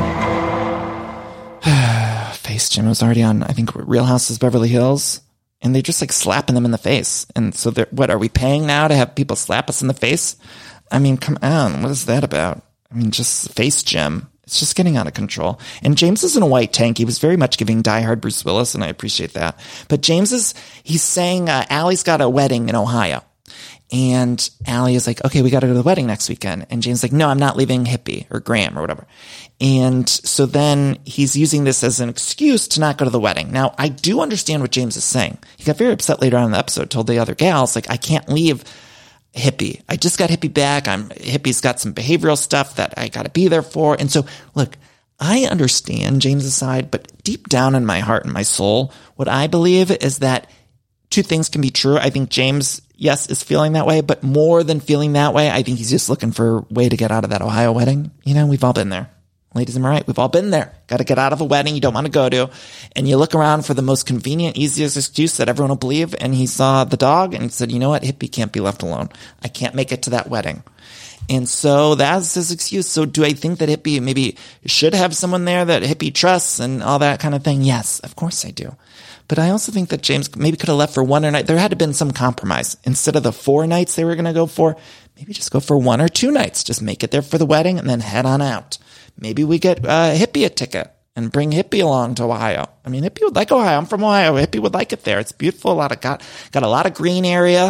Face Gym was already on, I think, Real Houses Beverly Hills. And they're just like slapping them in the face. And so what, are we paying now to have people slap us in the face? I mean, come on. What is that about? I mean, just Face Gym. It's just getting out of control. And James is in a white tank. He was very much giving Die Hard Bruce Willis, and I appreciate that. But he's saying Allie's got a wedding in Ohio. And Allie is like, okay, we got to go to the wedding next weekend. And James is like, no, I'm not leaving Hippie or Graham or whatever. And so then he's using this as an excuse to not go to the wedding. Now, I do understand what James is saying. He got very upset later on in the episode, told the other gals, like, I can't leave Hippie. I just got Hippie back. Hippie's got some behavioral stuff that I got to be there for. And so, look, I understand James's side, but deep down in my heart and my soul, what I believe is that two things can be true. I think James, yes, is feeling that way, but more than feeling that way, I think he's just looking for a way to get out of that Ohio wedding. You know, we've all been there. Ladies, am I right? We've all been there. Got to get out of a wedding you don't want to go to. And you look around for the most convenient, easiest excuse that everyone will believe. And he saw the dog and he said, you know what? Hippie can't be left alone. I can't make it to that wedding. And so that's his excuse. So do I think that Hippie maybe should have someone there that Hippie trusts and all that kind of thing? Yes, of course I do. But I also think that James maybe could have left for one night. There had to have been some compromise. Instead of the 4 nights they were going to go for, maybe just go for 1 or 2 nights. Just make it there for the wedding and then head on out. Maybe we get Hippie a ticket and bring Hippie along to Ohio. I mean, Hippie would like Ohio. I'm from Ohio. Hippie would like it there. It's beautiful. Got a lot of green area,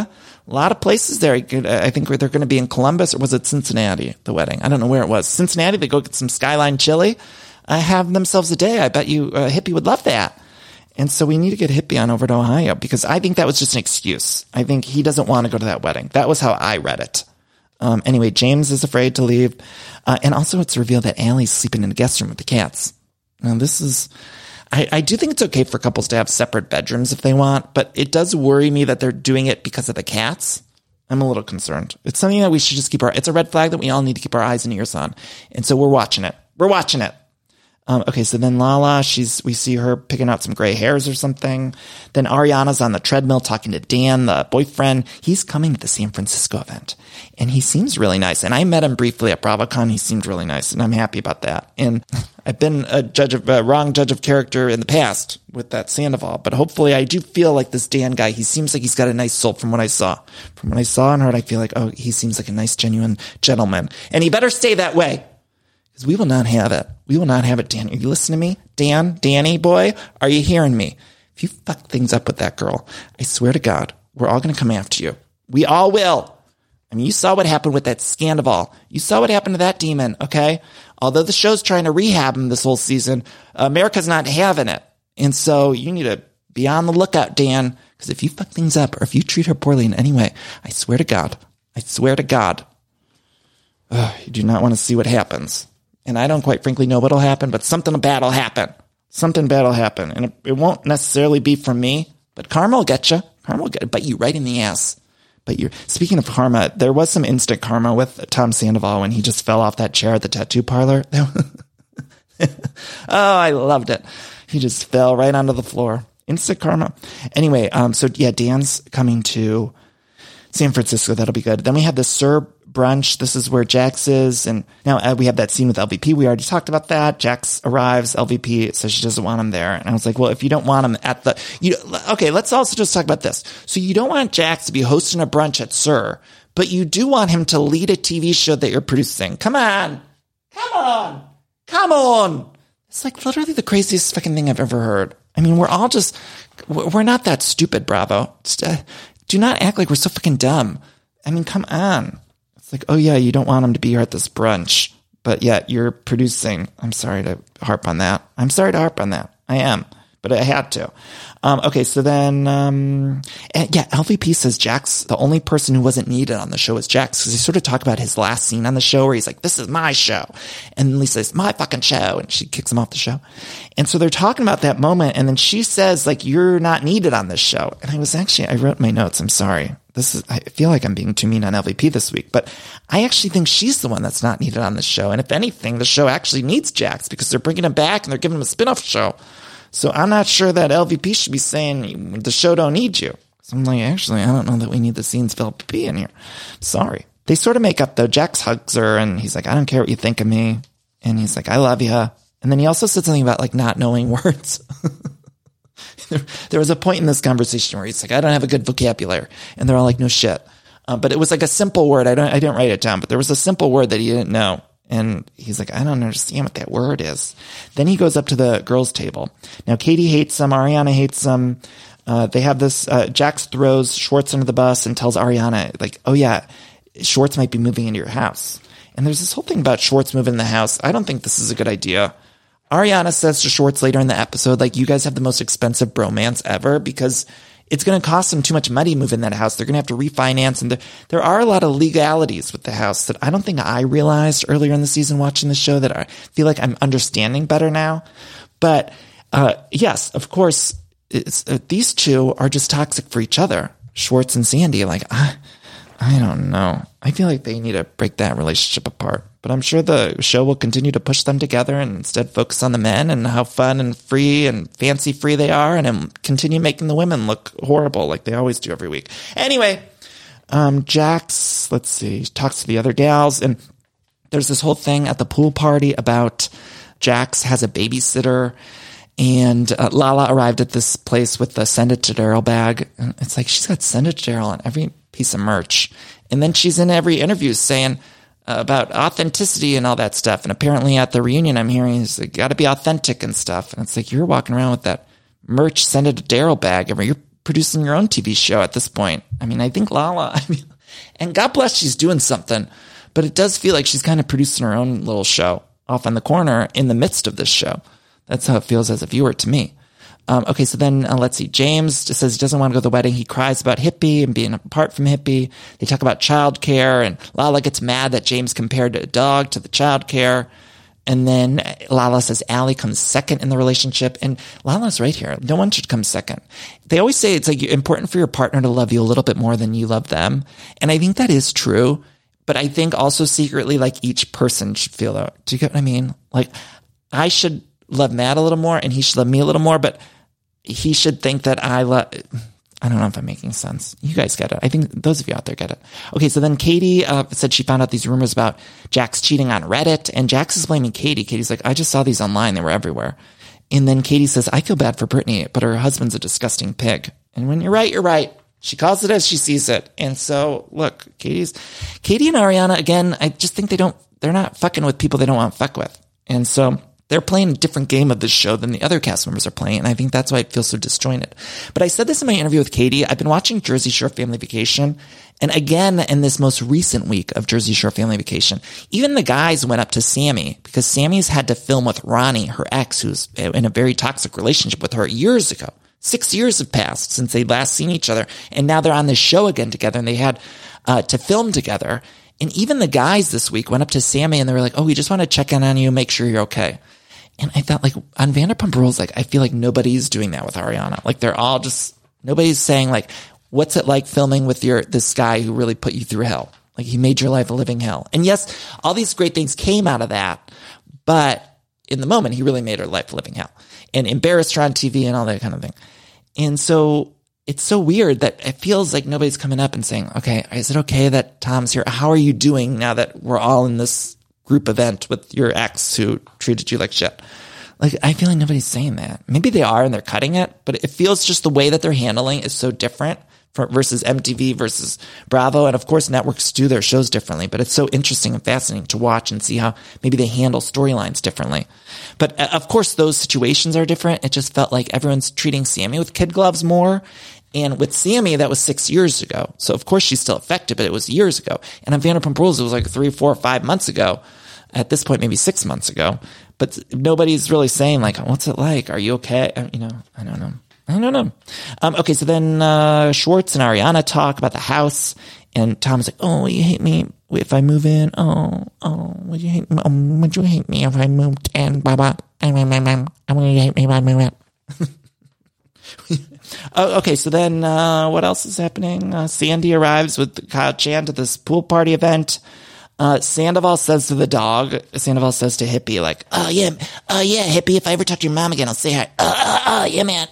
A lot of places there. I think they're going to be in Columbus, or was it Cincinnati, the wedding? I don't know where it was. Cincinnati, they go get some Skyline chili, have themselves a day. I bet you Hippie would love that. And so we need to get Hippie on over to Ohio, because I think that was just an excuse. I think he doesn't want to go to that wedding. That was how I read it. Anyway, James is afraid to leave. And also it's revealed that Allie's sleeping in the guest room with the cats. Now this is, I do think it's okay for couples to have separate bedrooms if they want, but it does worry me that they're doing it because of the cats. I'm a little concerned. It's something that we should just it's a red flag that we all need to keep our eyes and ears on. And so we're watching it. Okay, so then Lala, we see her picking out some gray hairs or something. Then Ariana's on the treadmill talking to Dan, the boyfriend. He's coming to the San Francisco event, and he seems really nice. And I met him briefly at BravoCon. He seemed really nice, and I'm happy about that. And I've been a wrong judge of character in the past with that Sandoval, but hopefully I do feel like this Dan guy, he seems like he's got a nice soul from what I saw. From what I saw and heard, I feel like, oh, he seems like a nice, genuine gentleman. And he better stay that way. Because we will not have it. We will not have it, Dan. Are you listening to me? Dan, Danny boy, are you hearing me? If you fuck things up with that girl, I swear to God, we're all going to come after you. We all will. I mean, you saw what happened with that Scandival. You saw what happened to that demon, okay? Although the show's trying to rehab him this whole season, America's not having it. And so you need to be on the lookout, Dan, because if you fuck things up or if you treat her poorly in any way, I swear to God, you do not want to see what happens. And I don't quite frankly know what'll happen, but something bad will happen. Something bad will happen. And it won't necessarily be from me, but karma will get you. Karma will bite you right in the ass. But speaking of karma, there was some instant karma with Tom Sandoval when he just fell off that chair at the tattoo parlor. Oh, I loved it. He just fell right onto the floor. Instant karma. Anyway, so yeah, Dan's coming to San Francisco. That'll be good. Then we have the Sir brunch. This is where Jax is. And now we have that scene with LVP. We already talked about that. Jax arrives. LVP says she doesn't want him there. And I was like, well, if you don't want him okay, let's also just talk about this. So you don't want Jax to be hosting a brunch at Sir, but you do want him to lead a TV show that you're producing. Come on. It's like literally the craziest fucking thing I've ever heard. I mean, we're not that stupid, Bravo. Do not act like we're so fucking dumb. I mean, come on. It's like, oh yeah, you don't want him to be here at this brunch, but yet you're producing. I'm sorry to harp on that. I am, but I had to. Okay, so then, LVP says Jax, the only person who wasn't needed on the show was Jax, because he sort of talked about his last scene on the show where he's like, this is my show. And Lisa says, my fucking show. And she kicks him off the show. And so they're talking about that moment. And then she says, like, you're not needed on this show. And I wrote my notes. I'm sorry. I feel like I'm being too mean on LVP this week, but I actually think she's the one that's not needed on this show. And if anything, the show actually needs Jax because they're bringing him back and they're giving him a spinoff show. So I'm not sure that LVP should be saying the show don't need you. So I'm like, actually, I don't know that we need the scenes of LVP in here. Sorry. They sort of make up though. Jax hugs her and he's like, I don't care what you think of me. And he's like, I love you. And then he also said something about like not knowing words. There was a point in this conversation where he's like, I don't have a good vocabulary. And they're all like, no shit. But it was like a simple word. I didn't write it down, but there was a simple word that he didn't know. And he's like, I don't understand what that word is. Then he goes up to the girls' table. Now, Katie hates him. Ariana hates him. They have this, Jax throws Schwartz under the bus and tells Ariana, like, oh yeah, Schwartz might be moving into your house. And there's this whole thing about Schwartz moving in the house. I don't think this is a good idea. Ariana says to Schwartz later in the episode, like, you guys have the most expensive bromance ever because it's going to cost them too much money to move in that house. They're going to have to refinance. And there are a lot of legalities with the house that I don't think I realized earlier in the season watching the show that I feel like I'm understanding better now. But yes, of course, these two are just toxic for each other. Schwartz and Sandy, like, I don't know. I feel like they need to break that relationship apart. But I'm sure the show will continue to push them together and instead focus on the men and how fun and free and fancy free they are and continue making the women look horrible like they always do every week. Anyway, Jax, let's see, talks to the other gals. And there's this whole thing at the pool party about Jax has a babysitter. And Lala arrived at this place with the Send It to Daryl bag. And it's like she's got Send It to Daryl on every piece of merch. And then she's in every interview saying about authenticity and all that stuff. And apparently at the reunion, I'm hearing it's like, got to be authentic and stuff. And it's like, you're walking around with that merch Send It to Daryl bag. I mean, you're producing your own TV show at this point. I mean, I think Lala, and God bless she's doing something, but it does feel like she's kind of producing her own little show off on the corner in the midst of this show. That's how it feels as a viewer to me. Okay, so then let's see. James just says he doesn't want to go to the wedding. He cries about Hippie and being apart from Hippie. They talk about childcare, and Lala gets mad that James compared a dog to the childcare. And then Lala says Allie comes second in the relationship, and Lala's right here. No one should come second. They always say it's like important for your partner to love you a little bit more than you love them, and I think that is true. But I think also secretly, like, each person should feel that. Do you get what I mean? Like, I should love Matt a little more, and he should love me a little more, but he should think that I don't know if I'm making sense. You guys get it. I think those of you out there get it. Okay, so then Katie said she found out these rumors about Jax cheating on Reddit, and Jax is blaming Katie. Katie's like, I just saw these online. They were everywhere. And then Katie says, I feel bad for Brittany, but her husband's a disgusting pig. And when you're right, you're right. She calls it as she sees it. And so, look, Katie and Ariana, again, I just think they're not fucking with people they don't want to fuck with. And so they're playing a different game of this show than the other cast members are playing, and I think that's why it feels so disjointed. But I said this in my interview with Katie. I've been watching Jersey Shore Family Vacation, and again, in this most recent week of Jersey Shore Family Vacation, even the guys went up to Sammy, because Sammy's had to film with Ronnie, her ex, who's in a very toxic relationship with her years ago. 6 years have passed since they'd last seen each other, and now they're on this show again together, and they had to film together. And even the guys this week went up to Sammy, and they were like, oh, we just want to check in on you, make sure you're okay. And I thought, like, on Vanderpump Rules, like, I feel like nobody's doing that with Ariana. Like, they're all just, nobody's saying, like, what's it like filming with this guy who really put you through hell? Like, he made your life a living hell. And yes, all these great things came out of that, but in the moment, he really made her life a living hell and embarrassed her on TV and all that kind of thing. And so it's so weird that it feels like nobody's coming up and saying, okay, is it okay that Tom's here? How are you doing now that we're all in this group event with your ex who treated you like shit? Like, I feel like nobody's saying that. Maybe they are and they're cutting it, but it feels just the way that they're handling is so different versus MTV versus Bravo. And of course, networks do their shows differently, but it's so interesting and fascinating to watch and see how maybe they handle storylines differently. But of course, those situations are different. It just felt like everyone's treating Sammy with kid gloves more. And with Sammy, that was 6 years ago. So of course she's still affected, but it was years ago. And on Vanderpump Rules, it was like 3, 4, 5 months ago. At this point, maybe 6 months ago. But nobody's really saying, like, what's it like? Are you okay? I don't know. Okay, so then Schwartz and Ariana talk about the house. And Tom's like, oh, will you hate me if I move in? Oh, would you hate me? Would you hate me if I moved in? Blah, blah. I'm going to hate me if I move in. Okay, so then what else is happening? Sandy arrives with Kyle Chan to this pool party event. Sandoval says to the dog, Sandoval says to Hippie, like, oh yeah, Hippie, if I ever talk to your mom again, I'll say hi. Yeah, man.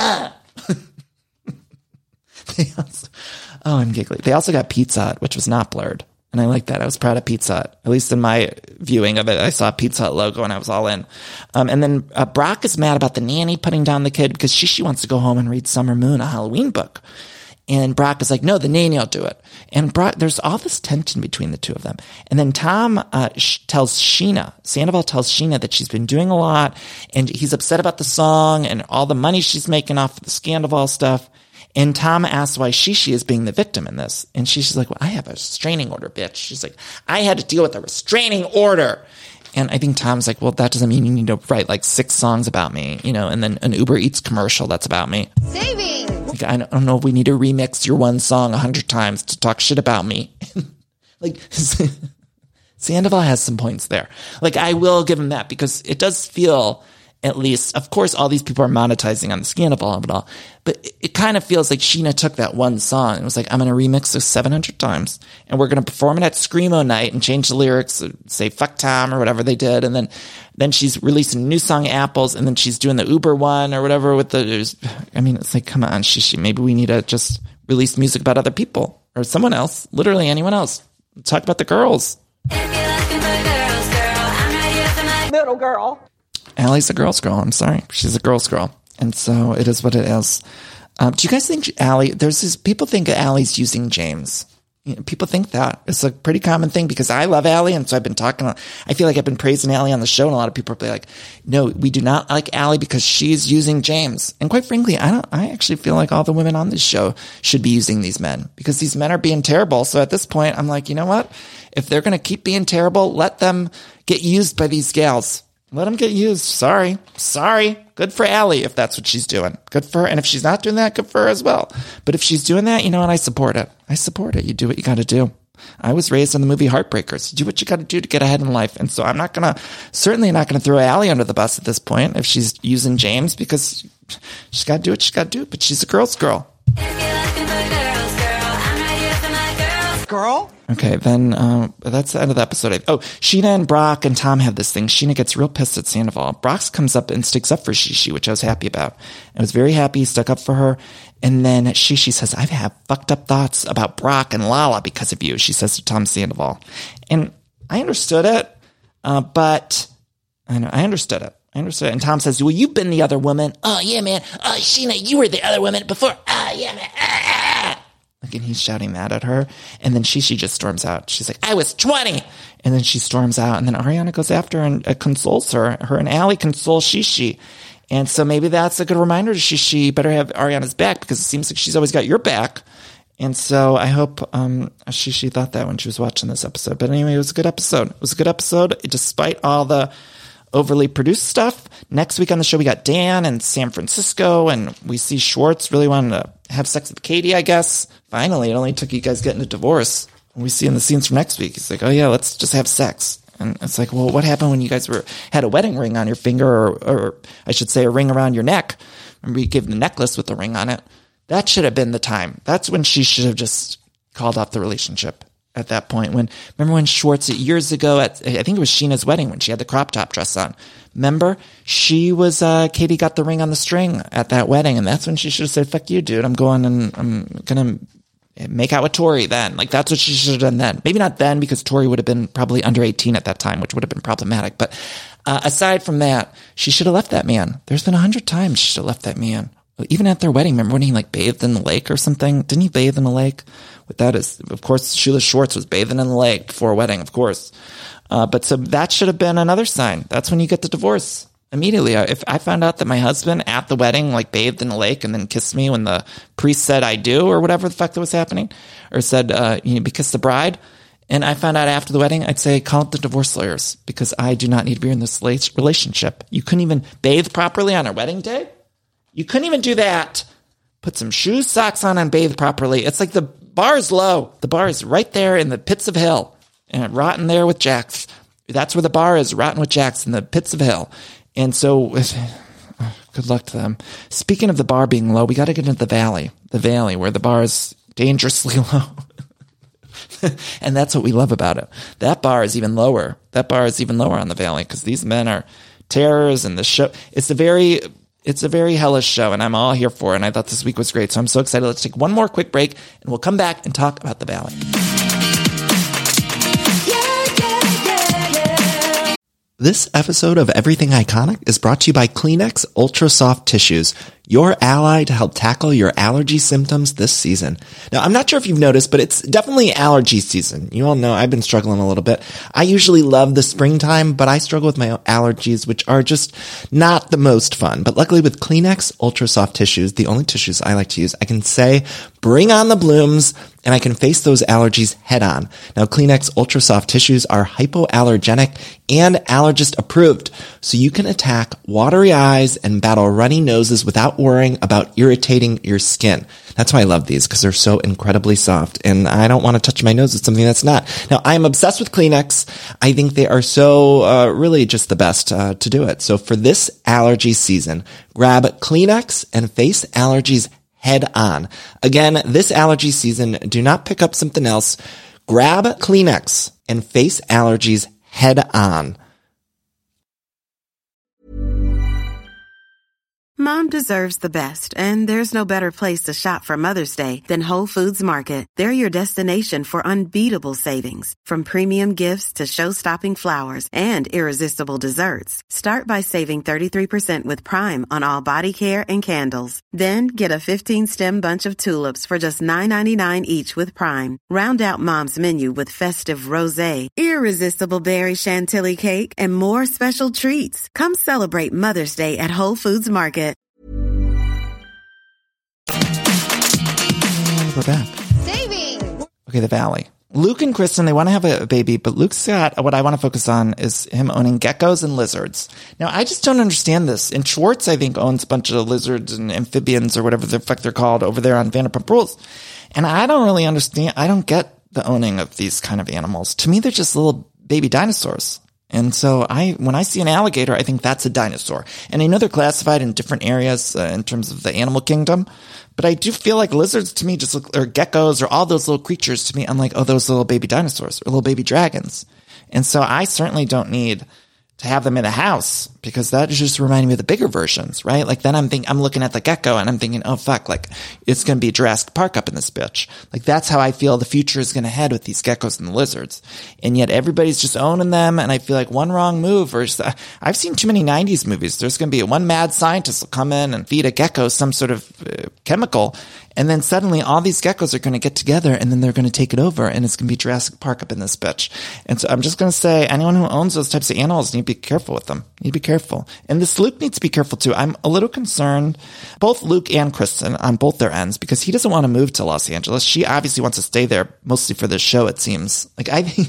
I'm giggly. They also got Pizza Hut, which was not blurred. And I like that. I was proud of Pizza Hut. At least in my viewing of it, I saw a Pizza Hut logo and I was all in. And then Brock is mad about the nanny putting down the kid because Shishi wants to go home and read Summer Moon, a Halloween book. And Brock is like, no, the nanny will do it. And Brock, there's all this tension between the two of them. And then Tom tells Sheena, Sandoval tells Sheena that she's been doing a lot and he's upset about the song and all the money she's making off of the Scandoval stuff. And Tom asks why Shishi is being the victim in this. And Shishi's like, well, I have a restraining order, bitch. She's like, I had to deal with a restraining order. And I think Tom's like, well, that doesn't mean you need to write like 6 songs about me, and then an Uber Eats commercial that's about me. Saving! Like, I don't know if we need to remix your one song 100 times to talk shit about me. Like, Sandoval has some points there. Like, I will give him that because it does feel, at least, of course, all these people are monetizing on the Scandoval of it all, but it kind of feels like Sheena took that one song and was like, I'm going to remix this 700 times and we're going to perform it at Screamo Night and change the lyrics, say fuck Tom or whatever they did. And then she's releasing a new song, Apples, and then she's doing the Uber one or whatever with it's like, come on, Shishi, maybe we need to just release music about other people or someone else, literally anyone else. Talk about the girls. If you're looking for girls, girl, I'm right here for my Middle girl. Allie's a girl's girl. I'm sorry. She's a girl's girl. And so it is what it is. Do you guys think Allie, people think Allie's using James. You know, people think that. It's a pretty common thing because I love Allie, and so I've been I feel like I've been praising Allie on the show, and a lot of people are like, no, we do not like Allie because she's using James. And quite frankly, I actually feel like all the women on this show should be using these men because these men are being terrible. So at this point, I'm like, you know what? If they're going to keep being terrible, let them get used by these gals. Let them get used. Sorry. Good for Allie if that's what she's doing. Good for her. And if she's not doing that, good for her as well. But if she's doing that, you know what? I support it. You do what you got to do. I was raised on the movie Heartbreakers. You do what you got to do to get ahead in life. And so I'm certainly not going to throw Allie under the bus at this point if she's using James because she's got to do what she's got to do. But she's a girl's girl. If you're looking for girls, girl, I'm right here for my girls. Girl? Okay, then that's the end of the episode. Sheena and Brock and Tom have this thing. Sheena gets real pissed at Sandoval. Brock comes up and sticks up for Shishi, which I was happy about. I was very happy he stuck up for her. And then Shishi says, I've had fucked up thoughts about Brock and Lala because of you, she says to Tom Sandoval. And I understood it, but I understood it. And Tom says, well, you've been the other woman. Oh, yeah, man. Oh, Sheena, you were the other woman before. Oh, yeah, man. Like, and he's shouting that at her. And then Shishi just storms out. She's like, I was 20. And then she storms out. And then Ariana goes after her and consoles her. Her and Allie console Shishi. And so maybe that's a good reminder to Shishi. Better have Ariana's back because it seems like she's always got your back. And so I hope Shishi thought that when she was watching this episode. But anyway, it was a good episode. Despite all the overly produced stuff. Next week on the show, we got Dan and San Francisco, and we see Schwartz really wanting to have sex with Katie, I guess. Finally, it only took you guys getting a divorce. And we see in the scenes from next week, he's like, oh yeah, let's just have sex. And it's like, well, what happened when you guys had a wedding ring on your finger, or I should say a ring around your neck? Remember you gave the necklace with the ring on it? That should have been the time. That's when she should have just called off the relationship. At that point, remember when Schwartz years ago I think it was Sheena's wedding when she had the crop top dress on. Remember, Katie got the ring on the string at that wedding, and that's when she should have said, fuck you, dude. I'm going to make out with Tori then. Like, that's what she should have done then. Maybe not then because Tori would have been probably under 18 at that time, which would have been problematic. But aside from that, she should have left that man. There's been 100 times she should have left that man. Even at their wedding, remember when he bathed in the lake or something? Didn't he bathe in the lake? With that is, of course, Sheila Schwartz was bathing in the lake before a wedding, of course. But so that should have been another sign. That's when you get the divorce immediately. If I found out that my husband at the wedding bathed in the lake and then kissed me when the priest said I do or whatever the fuck that was happening, or said kiss the bride, and I found out after the wedding, I'd say call up the divorce lawyers because I do not need to be in this relationship. You couldn't even bathe properly on our wedding day. You couldn't even do that. Put some shoes, socks on, and bathe properly. It's like the bar is low. The bar is right there in the pits of hell. And rotting there with Jax. That's where the bar is, rotting with Jax in the pits of hell. And so, good luck to them. Speaking of the bar being low, we got to get into the valley. The valley, where the bar is dangerously low. And that's what we love about it. That bar is even lower. That bar is even lower on the valley because these men are terrors, and the show. It's a very hellish show, and I'm all here for it, and I thought this week was great, so I'm so excited. Let's take one more quick break, and we'll come back and talk about the Valley. This episode of Everything Iconic is brought to you by Kleenex Ultra Soft Tissues, your ally to help tackle your allergy symptoms this season. Now, I'm not sure if you've noticed, but it's definitely allergy season. You all know I've been struggling a little bit. I usually love the springtime, but I struggle with my allergies, which are just not the most fun. But luckily with Kleenex Ultra Soft Tissues, the only tissues I like to use, I can say, bring on the blooms, and I can face those allergies head on. Now, Kleenex Ultra Soft Tissues are hypoallergenic and allergist approved, so you can attack watery eyes and battle runny noses without worrying about irritating your skin. That's why I love these, because they're so incredibly soft, and I don't want to touch my nose with something that's not. Now, I am obsessed with Kleenex. I think they are so really just the best to do it. So for this allergy season, grab Kleenex and face allergies head on. Again, this allergy season, do not pick up something else. Grab Kleenex and face allergies head on. Mom deserves the best, and there's no better place to shop for Mother's Day than Whole Foods Market. They're your destination for unbeatable savings, from premium gifts to show-stopping flowers and irresistible desserts. Start by saving 33% with Prime on all body care and candles. Then get a 15-stem bunch of tulips for just $9.99 each with Prime. Round out Mom's menu with festive rosé, irresistible berry chantilly cake, and more special treats. Come celebrate Mother's Day at Whole Foods Market. We're back. Saving! Okay, the Valley. Luke and Kristen, they want to have a baby, but Luke's got, what I want to focus on is him owning geckos and lizards. Now, I just don't understand this. And Schwartz, I think, owns a bunch of lizards and amphibians or whatever the fuck they're called over there on Vanderpump Rules. And I don't really understand. I don't get the owning of these kind of animals. To me, they're just little baby dinosaurs. And so when I see an alligator, I think that's a dinosaur. And I know they're classified in different areas in terms of the animal kingdom, but I do feel like lizards to me just look, or geckos or all those little creatures to me, I'm like, oh, those little baby dinosaurs or little baby dragons. And so I certainly don't need to have them in a house because that is just reminding me of the bigger versions, right? Like then I'm looking at the gecko and I'm thinking, oh fuck, like it's going to be Jurassic Park up in this bitch. Like that's how I feel the future is going to head with these geckos and the lizards. And yet everybody's just owning them. And I feel like one wrong move or I've seen too many 90s movies. There's going to be one mad scientist will come in and feed a gecko some sort of chemical. And then suddenly all these geckos are going to get together and then they're going to take it over and it's going to be Jurassic Park up in this bitch. And so I'm just going to say anyone who owns those types of animals need to be careful with them. Need to be careful. And this Luke needs to be careful too. I'm a little concerned, both Luke and Kristen on both their ends, because he doesn't want to move to Los Angeles. She obviously wants to stay there mostly for this show, it seems. Like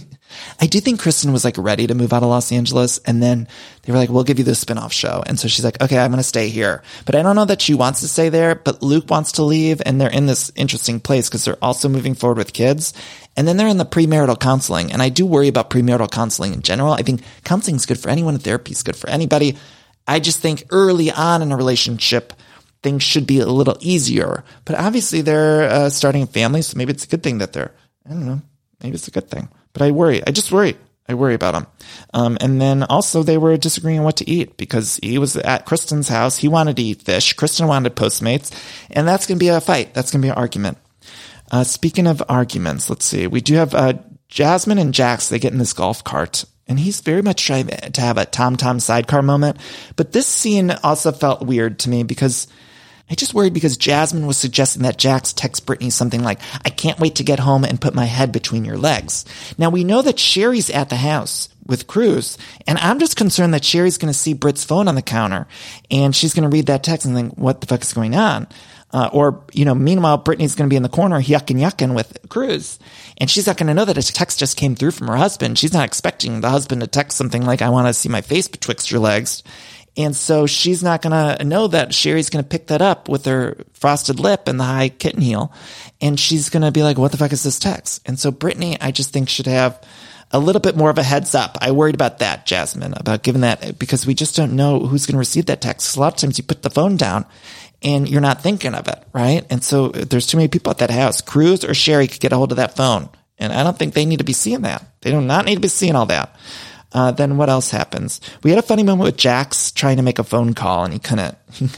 I do think Kristen was like ready to move out of Los Angeles. And then they were like, we'll give you this spinoff show. And so she's like, okay, I'm going to stay here. But I don't know that she wants to stay there, but Luke wants to leave. And they're in this interesting place because they're also moving forward with kids. And then they're in the premarital counseling. And I do worry about premarital counseling in general. I think counseling is good for anyone. Therapy is good for anybody. I just think early on in a relationship, things should be a little easier. But obviously they're starting families. So maybe it's a good thing that I don't know, maybe it's a good thing. But I worry. I worry about him. And then also they were disagreeing on what to eat because he was at Kristen's house. He wanted to eat fish. Kristen wanted Postmates. And that's going to be a fight. That's going to be an argument. Speaking of arguments, let's see. We do have Jasmine and Jax. They get in this golf cart. And he's very much trying to have a Tom sidecar moment. But this scene also felt weird to me because I just worried because Jasmine was suggesting that Jax text Brittany something like, I can't wait to get home and put my head between your legs. Now we know that Sherry's at the house with Cruz, and I'm just concerned that Sherry's going to see Britt's phone on the counter and she's going to read that text and think, what the fuck is going on? Meanwhile, Brittany's going to be in the corner yucking with Cruz. And she's not going to know that a text just came through from her husband. She's not expecting the husband to text something like, I want to see my face betwixt your legs. And so she's not going to know that Sherry's going to pick that up with her frosted lip and the high kitten heel. And she's going to be like, what the fuck is this text? And so Brittany, I just think should have a little bit more of a heads up. I worried about that, Jasmine, about giving that, because we just don't know who's going to receive that text. A lot of times you put the phone down and you're not thinking of it, right? And so there's too many people at that house. Cruz or Sherry could get a hold of that phone. And I don't think they need to be seeing that. They do not need to be seeing all that. Then what else happens? We had a funny moment with Jax trying to make a phone call and he couldn't.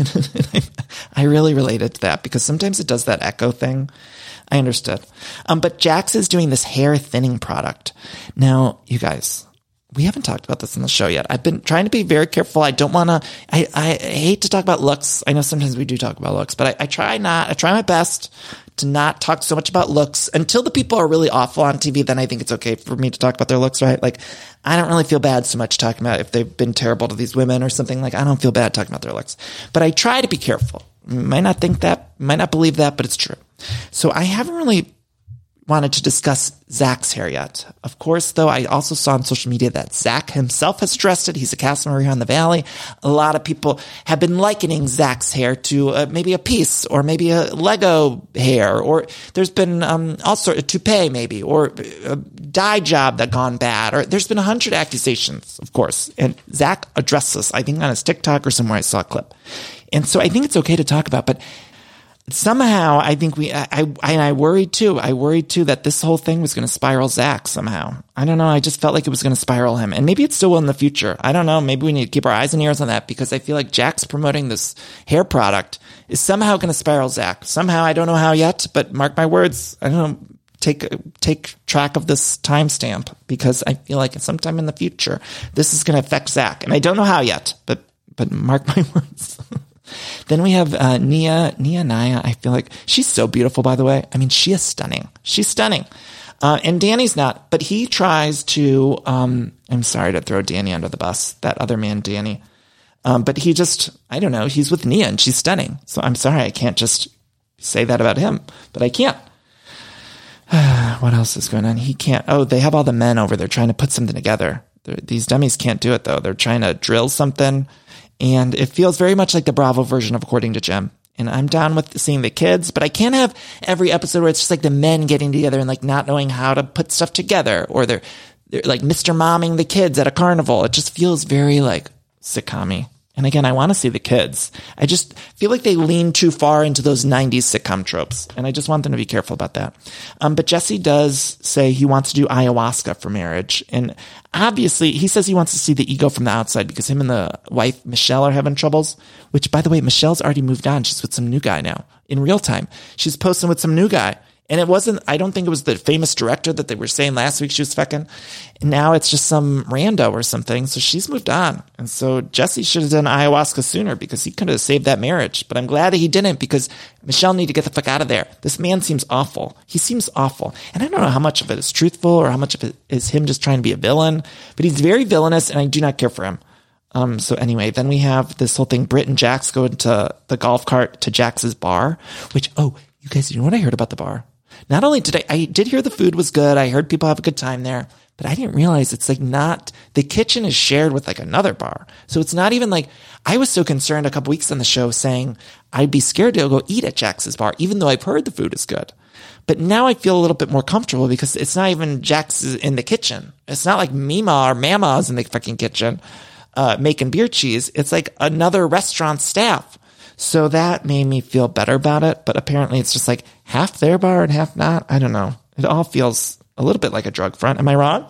I really related to that because sometimes it does that echo thing. I understood. But Jax is doing this hair thinning product. Now, you guys, we haven't talked about this in the show yet. I've been trying to be very careful. I don't want to, I hate to talk about looks. I know sometimes we do talk about looks, but I try my best to not talk so much about looks until the people are really awful on TV. Then I think it's okay for me to talk about their looks, right? Like, I don't really feel bad so much talking about if they've been terrible to these women or something. Like, I don't feel bad talking about their looks, but I try to be careful. You might not think that, might not believe that, but it's true. So I haven't really wanted to discuss Zach's hair yet. Of course, though, I also saw on social media that Zach himself has addressed it. He's a cast member here on The Valley. A lot of people have been likening Zach's hair to maybe a piece or maybe a Lego hair, or there's been all sorts of toupee maybe, or a dye job that gone bad, or there's been 100 accusations, of course. And Zach addressed this, I think on his TikTok or somewhere I saw a clip. And so I think it's okay to talk about, but somehow I think I worried too. I worried too that this whole thing was going to spiral Zach somehow. I don't know. I just felt like it was going to spiral him, and maybe it still will in the future. I don't know. Maybe we need to keep our eyes and ears on that, because I feel like Jack's promoting this hair product is somehow going to spiral Zach. Somehow, I don't know how yet, but mark my words. I don't know. Take track of this timestamp, because I feel like sometime in the future this is going to affect Zach, and I don't know how yet, but mark my words. Then we have Naya. I feel like she's so beautiful, by the way. I mean, she is stunning. She's stunning. And Danny's not, but he tries to, I'm sorry to throw Danny under the bus, that other man, Danny. But he just, I don't know, he's with Naya and she's stunning. So I'm sorry, I can't just say that about him, but I can't. What else is going on? He can't. Oh, they have all the men over there trying to put something together. These dummies can't do it, though. They're trying to drill something, and it feels very much like the Bravo version of According to Jim. And I'm down with seeing the kids, but I can't have every episode where it's just like the men getting together and like not knowing how to put stuff together, or they're like Mr. Momming the kids at a carnival. It just feels very like sitcom-y. And again, I want to see the kids. I just feel like they lean too far into those 90s sitcom tropes. And I just want them to be careful about that. But Jesse does say he wants to do ayahuasca for marriage. And obviously, he says he wants to see the ego from the outside, because him and the wife, Michelle, are having troubles. Which, by the way, Michelle's already moved on. She's with some new guy now in real time. She's posting with some new guy. And it wasn't, I don't think it was the famous director that they were saying last week she was fucking. And now it's just some rando or something. So she's moved on. And so Jesse should have done ayahuasca sooner, because he could have saved that marriage. But I'm glad that he didn't, because Michelle needed to get the fuck out of there. This man seems awful. He seems awful. And I don't know how much of it is truthful or how much of it is him just trying to be a villain. But he's very villainous, and I do not care for him. So anyway, then we have this whole thing. Britt and Jax go into the golf cart to Jax's bar, which, oh, you guys, you know what I heard about the bar? Not only did I did hear the food was good. I heard people have a good time there, but I didn't realize it's like not, the kitchen is shared with like another bar. So it's not even like, I was so concerned a couple weeks on the show saying I'd be scared to go eat at Jax's bar, even though I've heard the food is good. But now I feel a little bit more comfortable, because it's not even Jax's in the kitchen. It's not like Mima or Mama's in the fucking kitchen, making beer cheese. It's like another restaurant staff. So that made me feel better about it. But apparently it's just like half their bar and half not. I don't know. It all feels a little bit like a drug front. Am I wrong?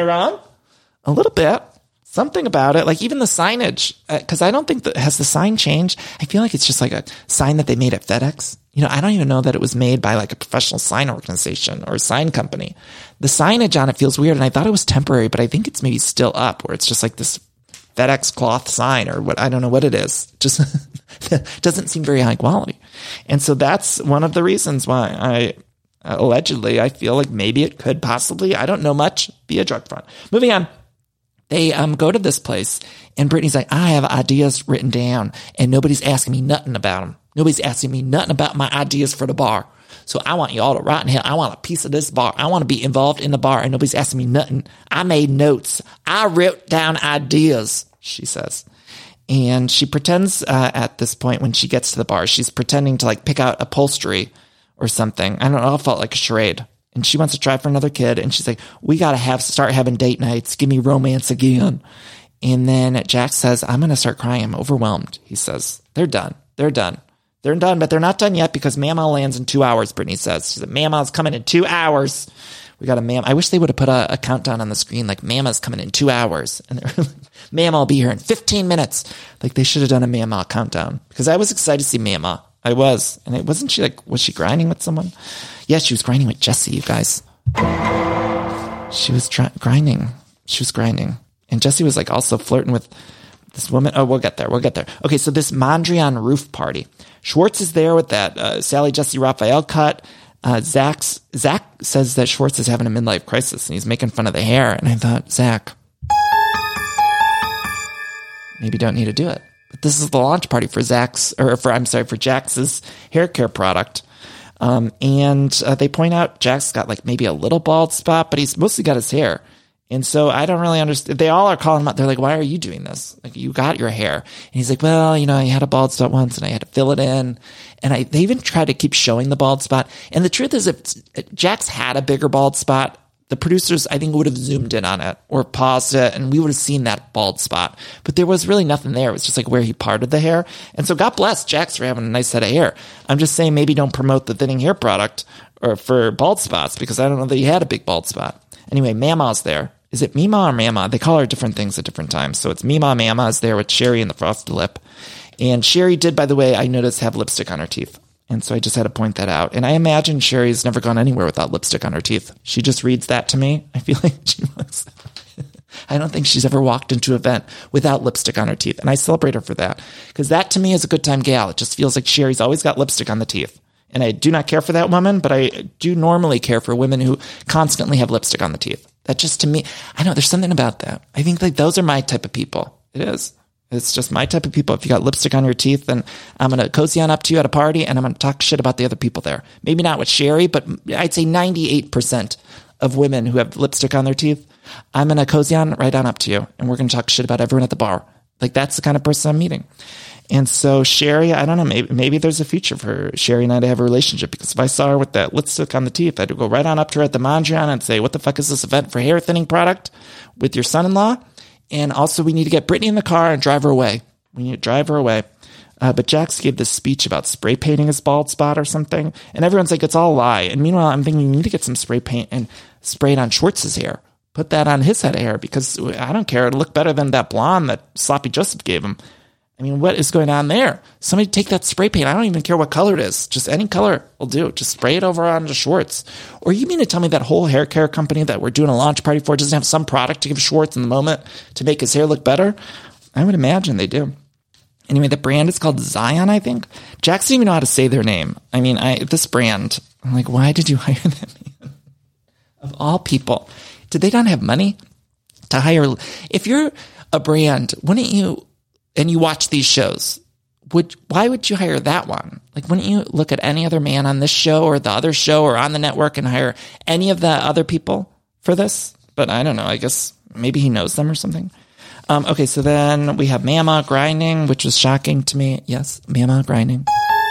A little bit. Something about it. Like even the signage. Because I don't think that, has the sign changed? I feel like it's just like a sign that they made at FedEx. You know, I don't even know that it was made by like a professional sign organization or a sign company. The signage on it feels weird. And I thought it was temporary, but I think it's maybe still up, where it's just like this FedEx cloth sign or what, I don't know what it is. Just doesn't seem very high quality. And so that's one of the reasons why allegedly, I feel like maybe it could possibly, I don't know much, be a drug front. Moving on. They go to this place, and Brittany's like, I have ideas written down, and nobody's asking me nothing about them. Nobody's asking me nothing about my ideas for the bar. So I want you all to write in here. I want a piece of this bar. I want to be involved in the bar, and nobody's asking me nothing. I made notes. I wrote down ideas, she says. And she pretends at this point, when she gets to the bar, she's pretending to like pick out upholstery or something. I don't know. It felt like a charade. And she wants to try for another kid. And she's like, we got to start having date nights. Give me romance again. And then Jax says, I'm going to start crying. I'm overwhelmed. He says, they're done. But they're not done yet, because Mama lands in 2 hours, Brittany says. She said, Mama's coming in 2 hours. We got a Mama. I wish they would have put a countdown on the screen, like Mama's coming in 2 hours. And they're like, Mama will be here in 15 minutes. Like they should have done a Mama countdown, because I was excited to see Mama. I was. And it wasn't she like, was she grinding with someone? Yeah, she was grinding with Jesse, you guys. She was grinding. She was grinding. And Jesse was like also flirting with this woman. Oh, we'll get there. Okay, so this Mondrian roof party. Schwartz is there with that Sally Jesse Raphael cut. Zach says that Schwartz is having a midlife crisis, and he's making fun of the hair. And I thought, Zach, maybe don't need to do it. But this is the launch party for for Jax's hair care product. And they point out Jax got like maybe a little bald spot, but he's mostly got his hair. And so I don't really understand. They all are calling him out. They're like, why are you doing this? Like, you got your hair. And he's like, well, you know, I had a bald spot once and I had to fill it in. And they even tried to keep showing the bald spot. And the truth is, if Jax had a bigger bald spot, the producers, I think, would have zoomed in on it or paused it, and we would have seen that bald spot. But there was really nothing there. It was just like where he parted the hair. And so God bless Jax for having a nice head of hair. I'm just saying maybe don't promote the thinning hair product or for bald spots, because I don't know that he had a big bald spot. Anyway, Mama's there. Is it Mima or Mama? They call her different things at different times. So it's Mima. Mama is there with Sherry and the frosted lip. And Sherry did, by the way, I noticed, have lipstick on her teeth. And so I just had to point that out. And I imagine Sherry's never gone anywhere without lipstick on her teeth. She just reads that to me. I feel like she was. I don't think she's ever walked into an event without lipstick on her teeth. And I celebrate her for that. Because that to me is a good time gal. It just feels like Sherry's always got lipstick on the teeth. And I do not care for that woman, but I do normally care for women who constantly have lipstick on the teeth. That just to me, I know there's something about that. I think like those are my type of people. It is. It's just my type of people. If you got lipstick on your teeth, then I'm going to cozy on up to you at a party and I'm going to talk shit about the other people there. Maybe not with Sherry, but I'd say 98% of women who have lipstick on their teeth, I'm going to cozy on right on up to you. And we're going to talk shit about everyone at the bar. Like that's the kind of person I'm meeting. And so Sherry, I don't know, maybe there's a future for Sherry and I to have a relationship, because if I saw her with that lipstick on the teeth, I'd go right on up to her at the Mondrian and say, what the fuck is this event for hair thinning product with your son-in-law? And also we need to get Brittany in the car and drive her away. We need to drive her away. But Jax gave this speech about spray painting his bald spot or something. And everyone's like, it's all a lie. And meanwhile, I'm thinking we need to get some spray paint and spray it on Schwartz's hair. Put that on his head of hair, because I don't care. It'll look better than that blonde that Sloppy Joseph gave him. I mean, what is going on there? Somebody take that spray paint. I don't even care what color it is. Just any color will do. Just spray it over onto Schwartz. Or you mean to tell me that whole hair care company that we're doing a launch party for doesn't have some product to give Schwartz in the moment to make his hair look better? I would imagine they do. Anyway, the brand is called Zion, I think. Jax didn't even know how to say their name. I mean, this brand, I'm like, why did you hire that man? Of all people. Did they not have money to hire? If you're a brand, wouldn't you, and you watch these shows, why would you hire that one? Like, wouldn't you look at any other man on this show or the other show or on the network and hire any of the other people for this? But I don't know. I guess maybe he knows them or something. Okay, so then we have Mama grinding, which was shocking to me. Yes, Mama grinding.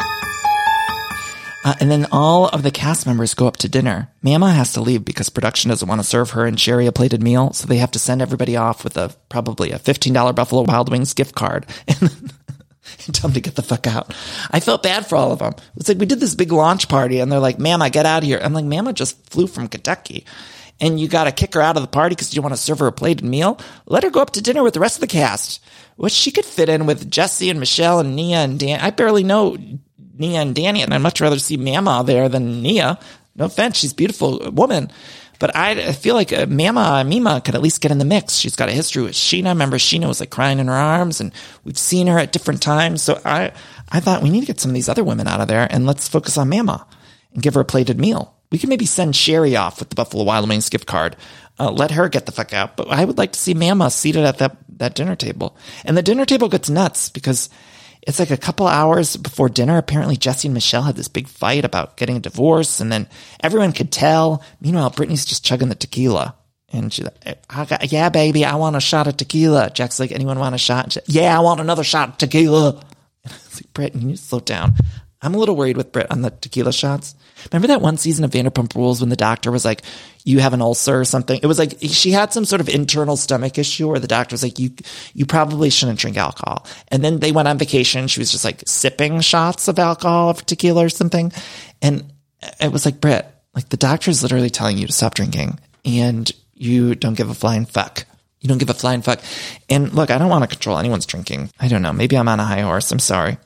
And then all of the cast members go up to dinner. Mama has to leave because production doesn't want to serve her and Sherry a plated meal, so they have to send everybody off with probably a $15 Buffalo Wild Wings gift card and tell them to get the fuck out. I felt bad for all of them. It's like we did this big launch party and they're like, Mama, get out of here. I'm like, Mama just flew from Kentucky. And you got to kick her out of the party because you want to serve her a plated meal? Let her go up to dinner with the rest of the cast. Which she could fit in with Jesse and Michelle and Nia and Dan. I barely know Nia and Danny, and I'd much rather see Mama there than Nia. No offense, she's a beautiful woman. But I feel like Mima could at least get in the mix. She's got a history with Sheena. I remember Sheena was like crying in her arms, and we've seen her at different times. So I thought we need to get some of these other women out of there, and let's focus on Mama and give her a plated meal. We can maybe send Sherry off with the Buffalo Wild Wings gift card. Let her get the fuck out. But I would like to see Mama seated at that dinner table. And the dinner table gets nuts because it's like a couple hours before dinner. Apparently Jesse and Michelle had this big fight about getting a divorce, and then everyone could tell. Meanwhile, Brittany's just chugging the tequila. And she's like, yeah, baby, I want a shot of tequila. Jack's like, anyone want a shot? Yeah, I want another shot of tequila. And I was like, Britt, you need to slow down. I'm a little worried with Britt on the tequila shots. Remember that one season of Vanderpump Rules when the doctor was like, you have an ulcer or something? It was like she had some sort of internal stomach issue where the doctor was like, you probably shouldn't drink alcohol. And then they went on vacation. She was just like sipping shots of alcohol or tequila or something. And it was like, Britt, like the doctor is literally telling you to stop drinking and you don't give a flying fuck. You don't give a flying fuck. And look, I don't want to control anyone's drinking. I don't know. Maybe I'm on a high horse. I'm sorry.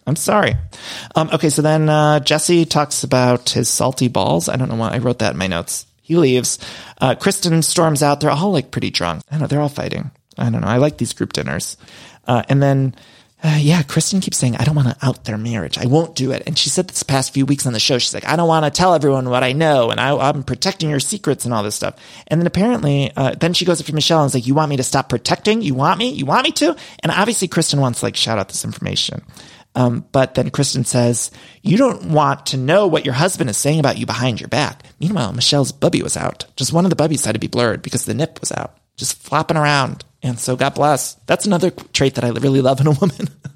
Okay, so then Jesse talks about his salty balls. I don't know why I wrote that in my notes. He leaves. Kristen storms out. They're all like pretty drunk. I don't know. They're all fighting. I don't know. I like these group dinners. And then Kristen keeps saying, I don't want to out their marriage. I won't do it. And she said this past few weeks on the show, she's like, I don't want to tell everyone what I know. And I'm protecting your secrets and all this stuff. And then apparently, then she goes up to Michelle and is like, you want me to stop protecting? You want me to? And obviously Kristen wants to like shout out this information. But then Kristen says, you don't want to know what your husband is saying about you behind your back. Meanwhile, Michelle's bubby was out. Just one of the bubbies had to be blurred because the nip was out, just flopping around. And so God bless. That's another trait that I really love in a woman.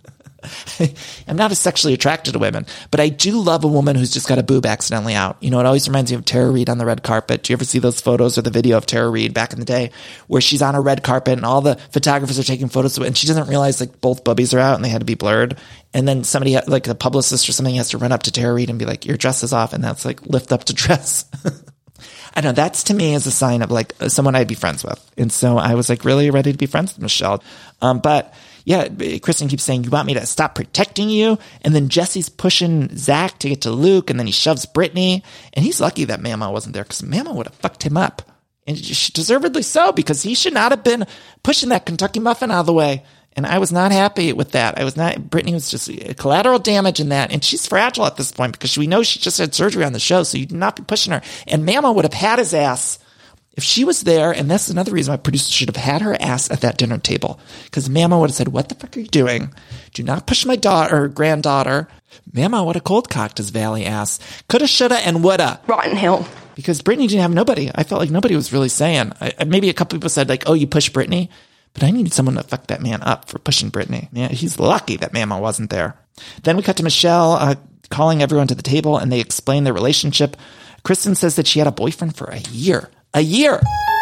I'm not as sexually attracted to women, but I do love a woman who's just got a boob accidentally out. You know, it always reminds me of Tara Reid on the red carpet. Do you ever see those photos or the video of Tara Reid back in the day where she's on a red carpet and all the photographers are taking photos of it and she doesn't realize like both boobies are out and they had to be blurred. And then somebody, like a publicist or something, has to run up to Tara Reid and be like, your dress is off. And that's like lift up to dress. I don't know. That's to me is a sign of like someone I'd be friends with. And so I was like really ready to be friends with Michelle. But yeah, Kristen keeps saying, you want me to stop protecting you? And then Jesse's pushing Zach to get to Luke, and then he shoves Brittany. And he's lucky that Mama wasn't there, because Mama would have fucked him up. And deservedly so, because he should not have been pushing that Kentucky Muffin out of the way. And I was not happy with that. Brittany was just collateral damage in that. And she's fragile at this point, because we know she just had surgery on the show, so you do not be pushing her. And Mama would have had his ass if she was there, and that's another reason why producers should have had her ass at that dinner table. Because Mama would have said, what the fuck are you doing? Do not push my daughter or granddaughter. Mama would have cold cocked his Valley ass. Coulda, shoulda, and woulda. Rotten hell. Because Brittany didn't have nobody. I felt like nobody was really saying. Maybe a couple people said like, oh, you push Brittany. But I needed someone to fuck that man up for pushing Brittany. Yeah, he's lucky that Mama wasn't there. Then we cut to Michelle calling everyone to the table, and they explain their relationship. Kristen says that she had a boyfriend for a year. A year.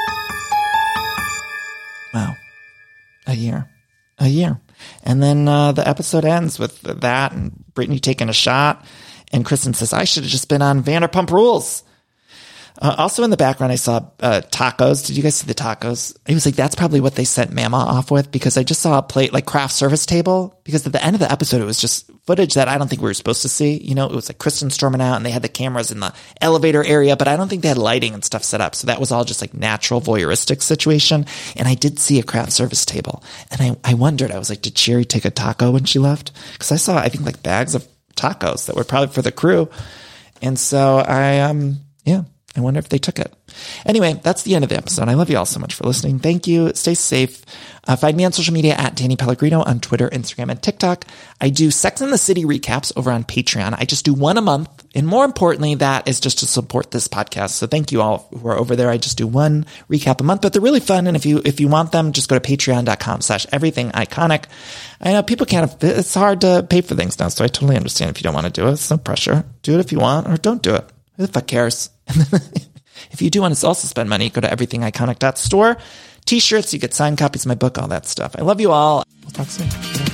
Wow. A year. And then the episode ends with that and Brittany taking a shot. And Kristen says, I should have just been on Vanderpump Rules. Also in the background, I saw tacos. Did you guys see the tacos? It was like, that's probably what they sent Mama off with, because I just saw a plate, like craft service table, because at the end of the episode, it was just footage that I don't think we were supposed to see. You know, it was like Kristen storming out and they had the cameras in the elevator area, but I don't think they had lighting and stuff set up. So that was all just like natural voyeuristic situation. And I did see a craft service table. And I wondered, I was like, did Sherry take a taco when she left? Because I saw, I think, like bags of tacos that were probably for the crew. And so I wonder if they took it. Anyway, that's the end of the episode. I love you all so much for listening. Thank you. Stay safe. Find me on social media at Danny Pellegrino on Twitter, Instagram, and TikTok. I do Sex and the City recaps over on Patreon. I just do one a month. And more importantly, that is just to support this podcast. So thank you all who are over there. I just do one recap a month, but they're really fun. And if you want them, just go to patreon.com/everythingiconic. I know people it's hard to pay for things now. So I totally understand if you don't want to do it. It's no pressure. Do it if you want, or don't do it. Who the fuck cares? If you do want to also spend money, go to everythingiconic.store. T-shirts, you get signed copies of my book, all that stuff. I love you all. We'll talk soon.